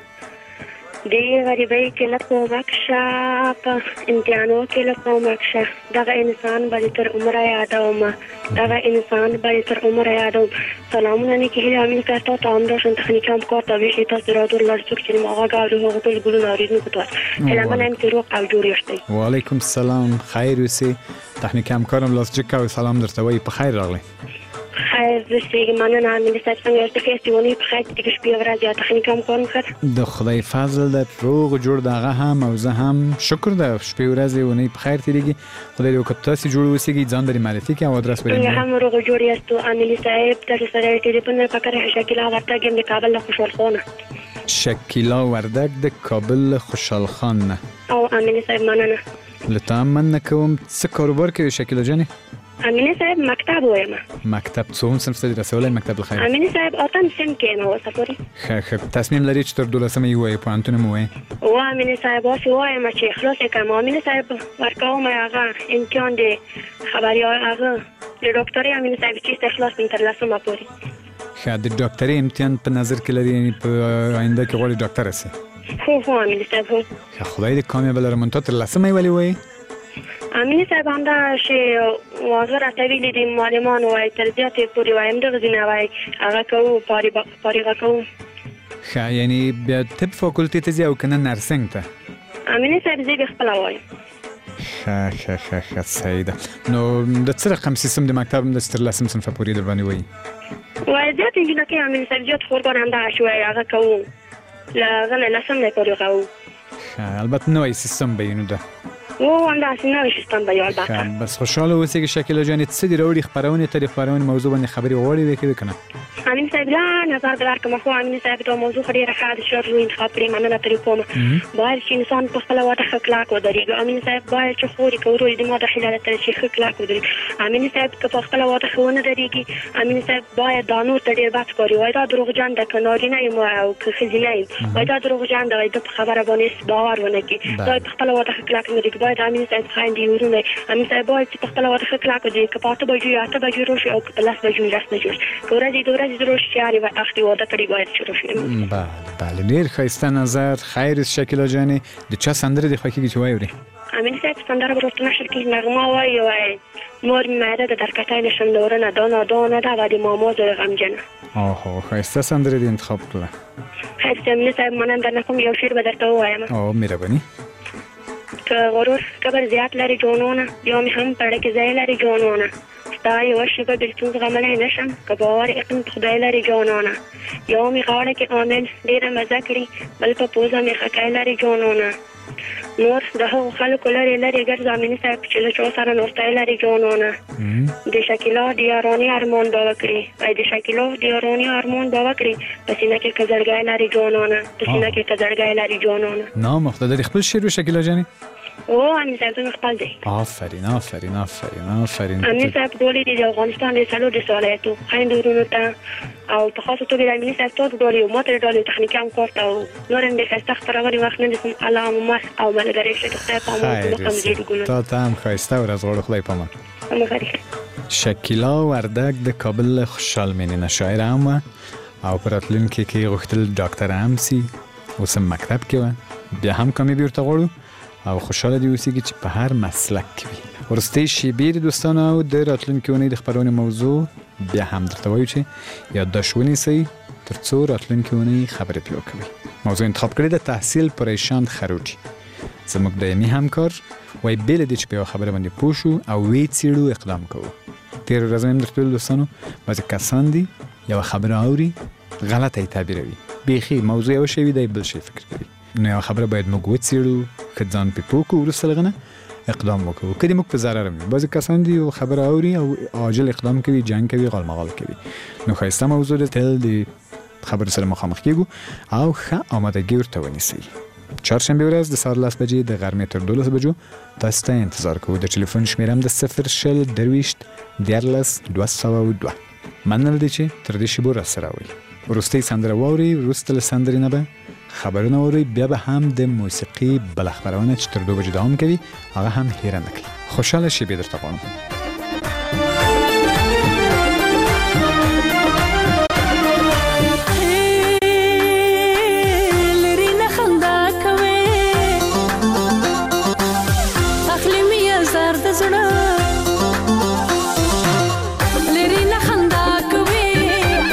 دې غریبۍ کې له کومک شه، په امتحانو کې له کومک شه. دغه انسان به تر عمره یادوم، دغه انسان به تر عمره یادوم. سلامونه نیکی هیله امین که تا تا همداشتن تخنیکی هم کار تابیشی تا زرادور لرسوک چنیم آقا گاوری هاگو طول گلون آریدنو کتوار هیله من هم که روغ او جوریشتی
و علیکم السلام خیر وسی تخنیکی هم کارم لاس جکا و سلام در توایی بخیر راغلی
خیر رسیگی منن امین صاحب څنګه یاست فیستیونی په خیر دیگه شپې ورځ یا تخنیکی هم کار مخیر
د خدای فضل د روغ جوړ دغه هم او زه هم شکر د شپې ورځ ونی په خیر تیریږي خدای دې وکړي تاسو جوړ اوسئ ځان درې معرفي کې او ادرس
څنګه هم روغ جوړ یاست امین صاحب تاسو سره ټلیفون پکره شکل ورته ګم د کابل له خوشحال خان
شکیلا وردک د کابل خوشحال خان
او امین صاحب مننه
لته من کوم څه کاروبار کوي شکیلا جانی
امین صاحب مکتب وایم
مکتب څوم سم ستاسو رسولای مکتب الخير
امین صاحب اتم سم کې نو سفوري
خه خه تصمیم لري چې تر دولسمه یو وای په انتونه مو وای
او امین صاحب واسه وایم چې خلاص کړم امین صاحب ورکاو ما هغه امکان دی خبري هغه د ډاکټري امین صاحب چې اخلاص من تر لاسه ما پوري
خه د ډاکټري امتحان په نظر کې لري په آینده کې غواړي ډاکټر شي
خو خو امین صاحب هو
خدای دې کامیاب لرمنته تر لاسه ویلی وای
امین صاحب همدا چې واغه راته ویلي دي معلمان وای تر زیاتې پورې وایم دغه ځینې وای هغه کوو پاري پاري کوو
ښه یعنی بیا طب فاکولټي ته ځي او کنه نرسنګ ته
امین صاحب زه به خپله وایم
ښه ښه ښه ښه صحیح ده نو د څه رقم سیستم د مکتب د تر لسم صنفه پورې در باندې وایي
وای زیات انجینري امین صاحب زیات خورګان همدا شوی هغه کوو له هغه لسم نه پورې کوو
البته نوی سیستم به اینو ده
او همدا نوی سیستم به البته
بس خوشاله اوسئ چې شکیلا جان څه دی راوړي خبرونه ته د خبرونه موضوع باندې خبري وغوړي وکړي کنه
امین صاحب لا نظر درکم خو امین صاحب دا موضوع خوري راخاد شو روی انتخاب پرې مننه پرې کوم باید چې انسان په خپل واټه خلاق ودرېږي امین صاحب باید چې خوري کورو د ماده خلال تر شي خلاق ودرېږي امین صاحب که په خپل واټه خونه درېږي امین صاحب باید دا نور ته ډیر بات کوي وای دا دروغجن د کناري نه یم او که خزینه یم وای دا دروغجن د د خبره باندې باور ونه کی دا په خپل واټه خلاق نه دی باید امین صاحب خاندي ورونه امین صاحب باید چې په خپل واټه خلاق دی که پاته بجو یا ته بجو روشي او په لاس بجو لاس بجو کورځي دورځي دروش یاري وقتی واده کړی باید شروع شي
بله بله ډیر ښایسته نظر خیر شکیلا جانې د چا سندره د خوښیږي چې وایوري
امین صاحب سندره به ورته نشر کې نغمه وایي وایي مور مې ماده د درکټای نشم دورنه دانا دانا ده و د ماما زوی غمجنه
آها ښایسته سندره دې انتخاب کړله
ښایسته امین صاحب منم درنه کوم یو شعر به درته ووایم
او مهرباني
که غرور کبر زیات لري جانانه یا مې هم پړه کې ځای لري جانانه ستا یوه شیبه بېلتون زغملی نشم که باور یقین په خدای لري جانانه یو مې غاړه کې عامل ډېره مزه کړي بل په پوزه مې خکای لري جانانه نور د هغو خلکو لرې لرې ګرځه امین صاحب چې له چا سره نوستی لري جانانه د شکیلا د یارانې ارمان به وکړي وایي د شکیلا د یارانې ارمان به وکړي په سینه کې که زړګی لري جانانه په سینه کې که زړګی لري جانانه
نام خدای دې خپل شعر شکیلا جانې
او امین صاحب زما خپل دی
آفرین آفرین آفرین آفرین
امین صاحب ډولې دي د افغانستان د څلور د ولایتو خویندو ورونو ته او په خاصه توګه د امین صاحب ټول ډولې او ماته ډولې تخنیکي همکار ته او نور هم د ښایسته خپرونې وخت نه دي الله عموما او ملګری شه د خدای په امان
تا ته هم ښایسته ورځ غواړو خدای په امان
همغږي
شکیلا وردک د کابل خوشحال مینینه شاعره هم وه او په راتلونکي کې غوښتل ډاکټره هم سي اوس هم مکتب کې وه بیا هم کامیابي ورته غواړو او خوشحاله دې اوسېږي چې په هر مسلک کې وي وروستۍ شیبې د دوستانو او د راتلونکي اونۍ د خپرونې موضوع بیا هم درته وایو چې یادداشت ونیسئ تر څو راتلونکي اونۍ خبرې پرې وکوئ موضوع انتخاب کړې ده تحصیل پریشان خروټي زموږ دایمي همکار وایي بې له دې چې په یوه خبره باندې پوه شو او ویې څېړو اقدام کوو تېره ورځ هم درته ویل دوستانو بعضې کسان دي یوه خبره اوري غلطه یې تعبیروي بیخي موضوع یو شی وي دی بل شی فکر کوي نو یو خبره باید موږ وڅېړو که ځان پې پوه کړو وروسته له هغه نه اقدام وکړو که دې موږ په ضرر هم وي بعضې کسان دي یو خبره اوري او عاجل اقدام کوي جنګ کوي غالمغال کوي نو ښایسته موضوع ده تل د خبرو سره مخامخ کېږو او ښه آمادګي ورته ونیسئ چهارشنبې ورځ د سهار لس بجې د غرمې تر دولس بجو تاسو ته انتظار کوو د ټلیفون شمېره هم د صفر شل درویشت دیارلس دوه سوه او دوه مننه دی چې تر دې شیبو راسره وئ وروستۍ سندره واورئ وروسته له سندرې نه به خبرونه واورئ بیا به هم د موسیقي بله خپرونه چې تر دو بجې دوام کوي هغه هم هیره نه کړئ خوشحاله شیبې درته غواړم
لري نه خندا کوي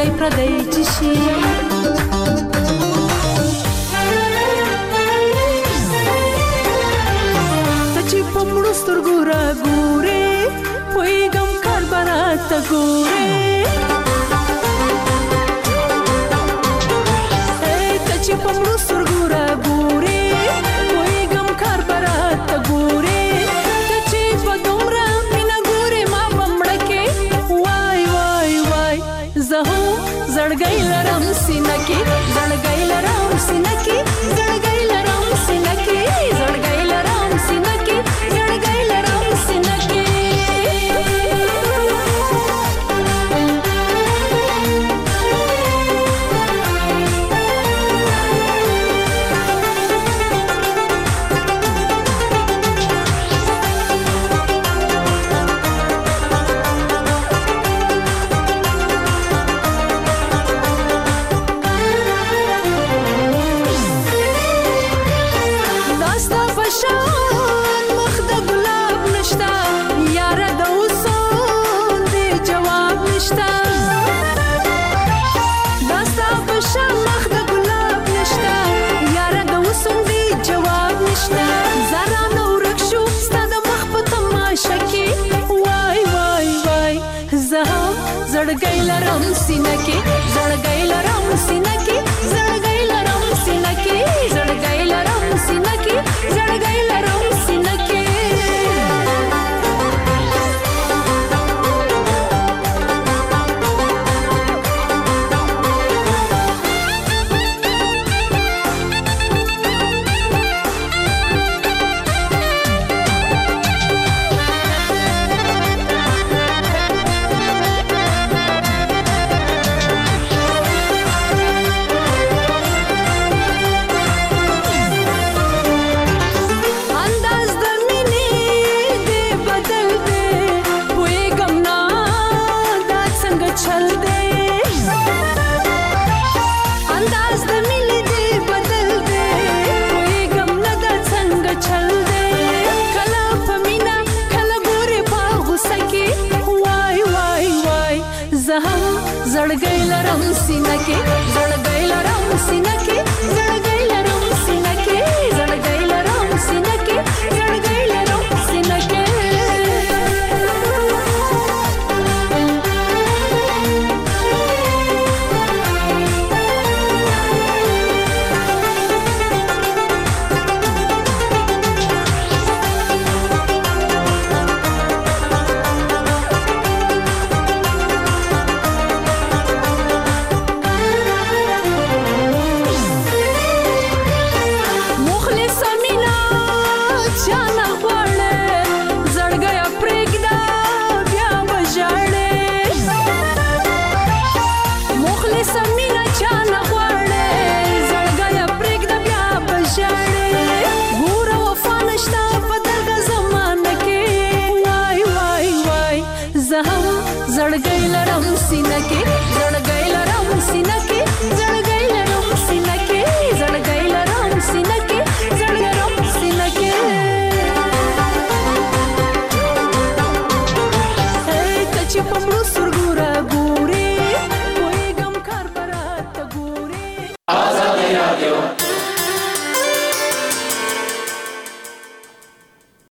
سړی پردی چې شي ته چې په مړو سترګو راګورې پوهېږم کار به راته ګورې ته چې په مړو سترګو راګورې پوهېږم کار به راته ګورې ته چې په دومره مینه ګورې ما په مړه کې وای وای وای زه هم زړګی لرم سینه کې زړګی لرم سینه کې زړګی لرم سینه کې زړګی لرم سینه کې زړګی لرم سینه کې زړګی لرم سینه کې زړګی لرم سینه کې زړګی لرم سینه کې زړګی لرم سینه کې زړګی لرم سینه کې زړګی لرم سینه کې زړګی لرم سینه کې زړګی لرم سینه کې زړګی لرم سینه کې زړګی لرم سینه کې John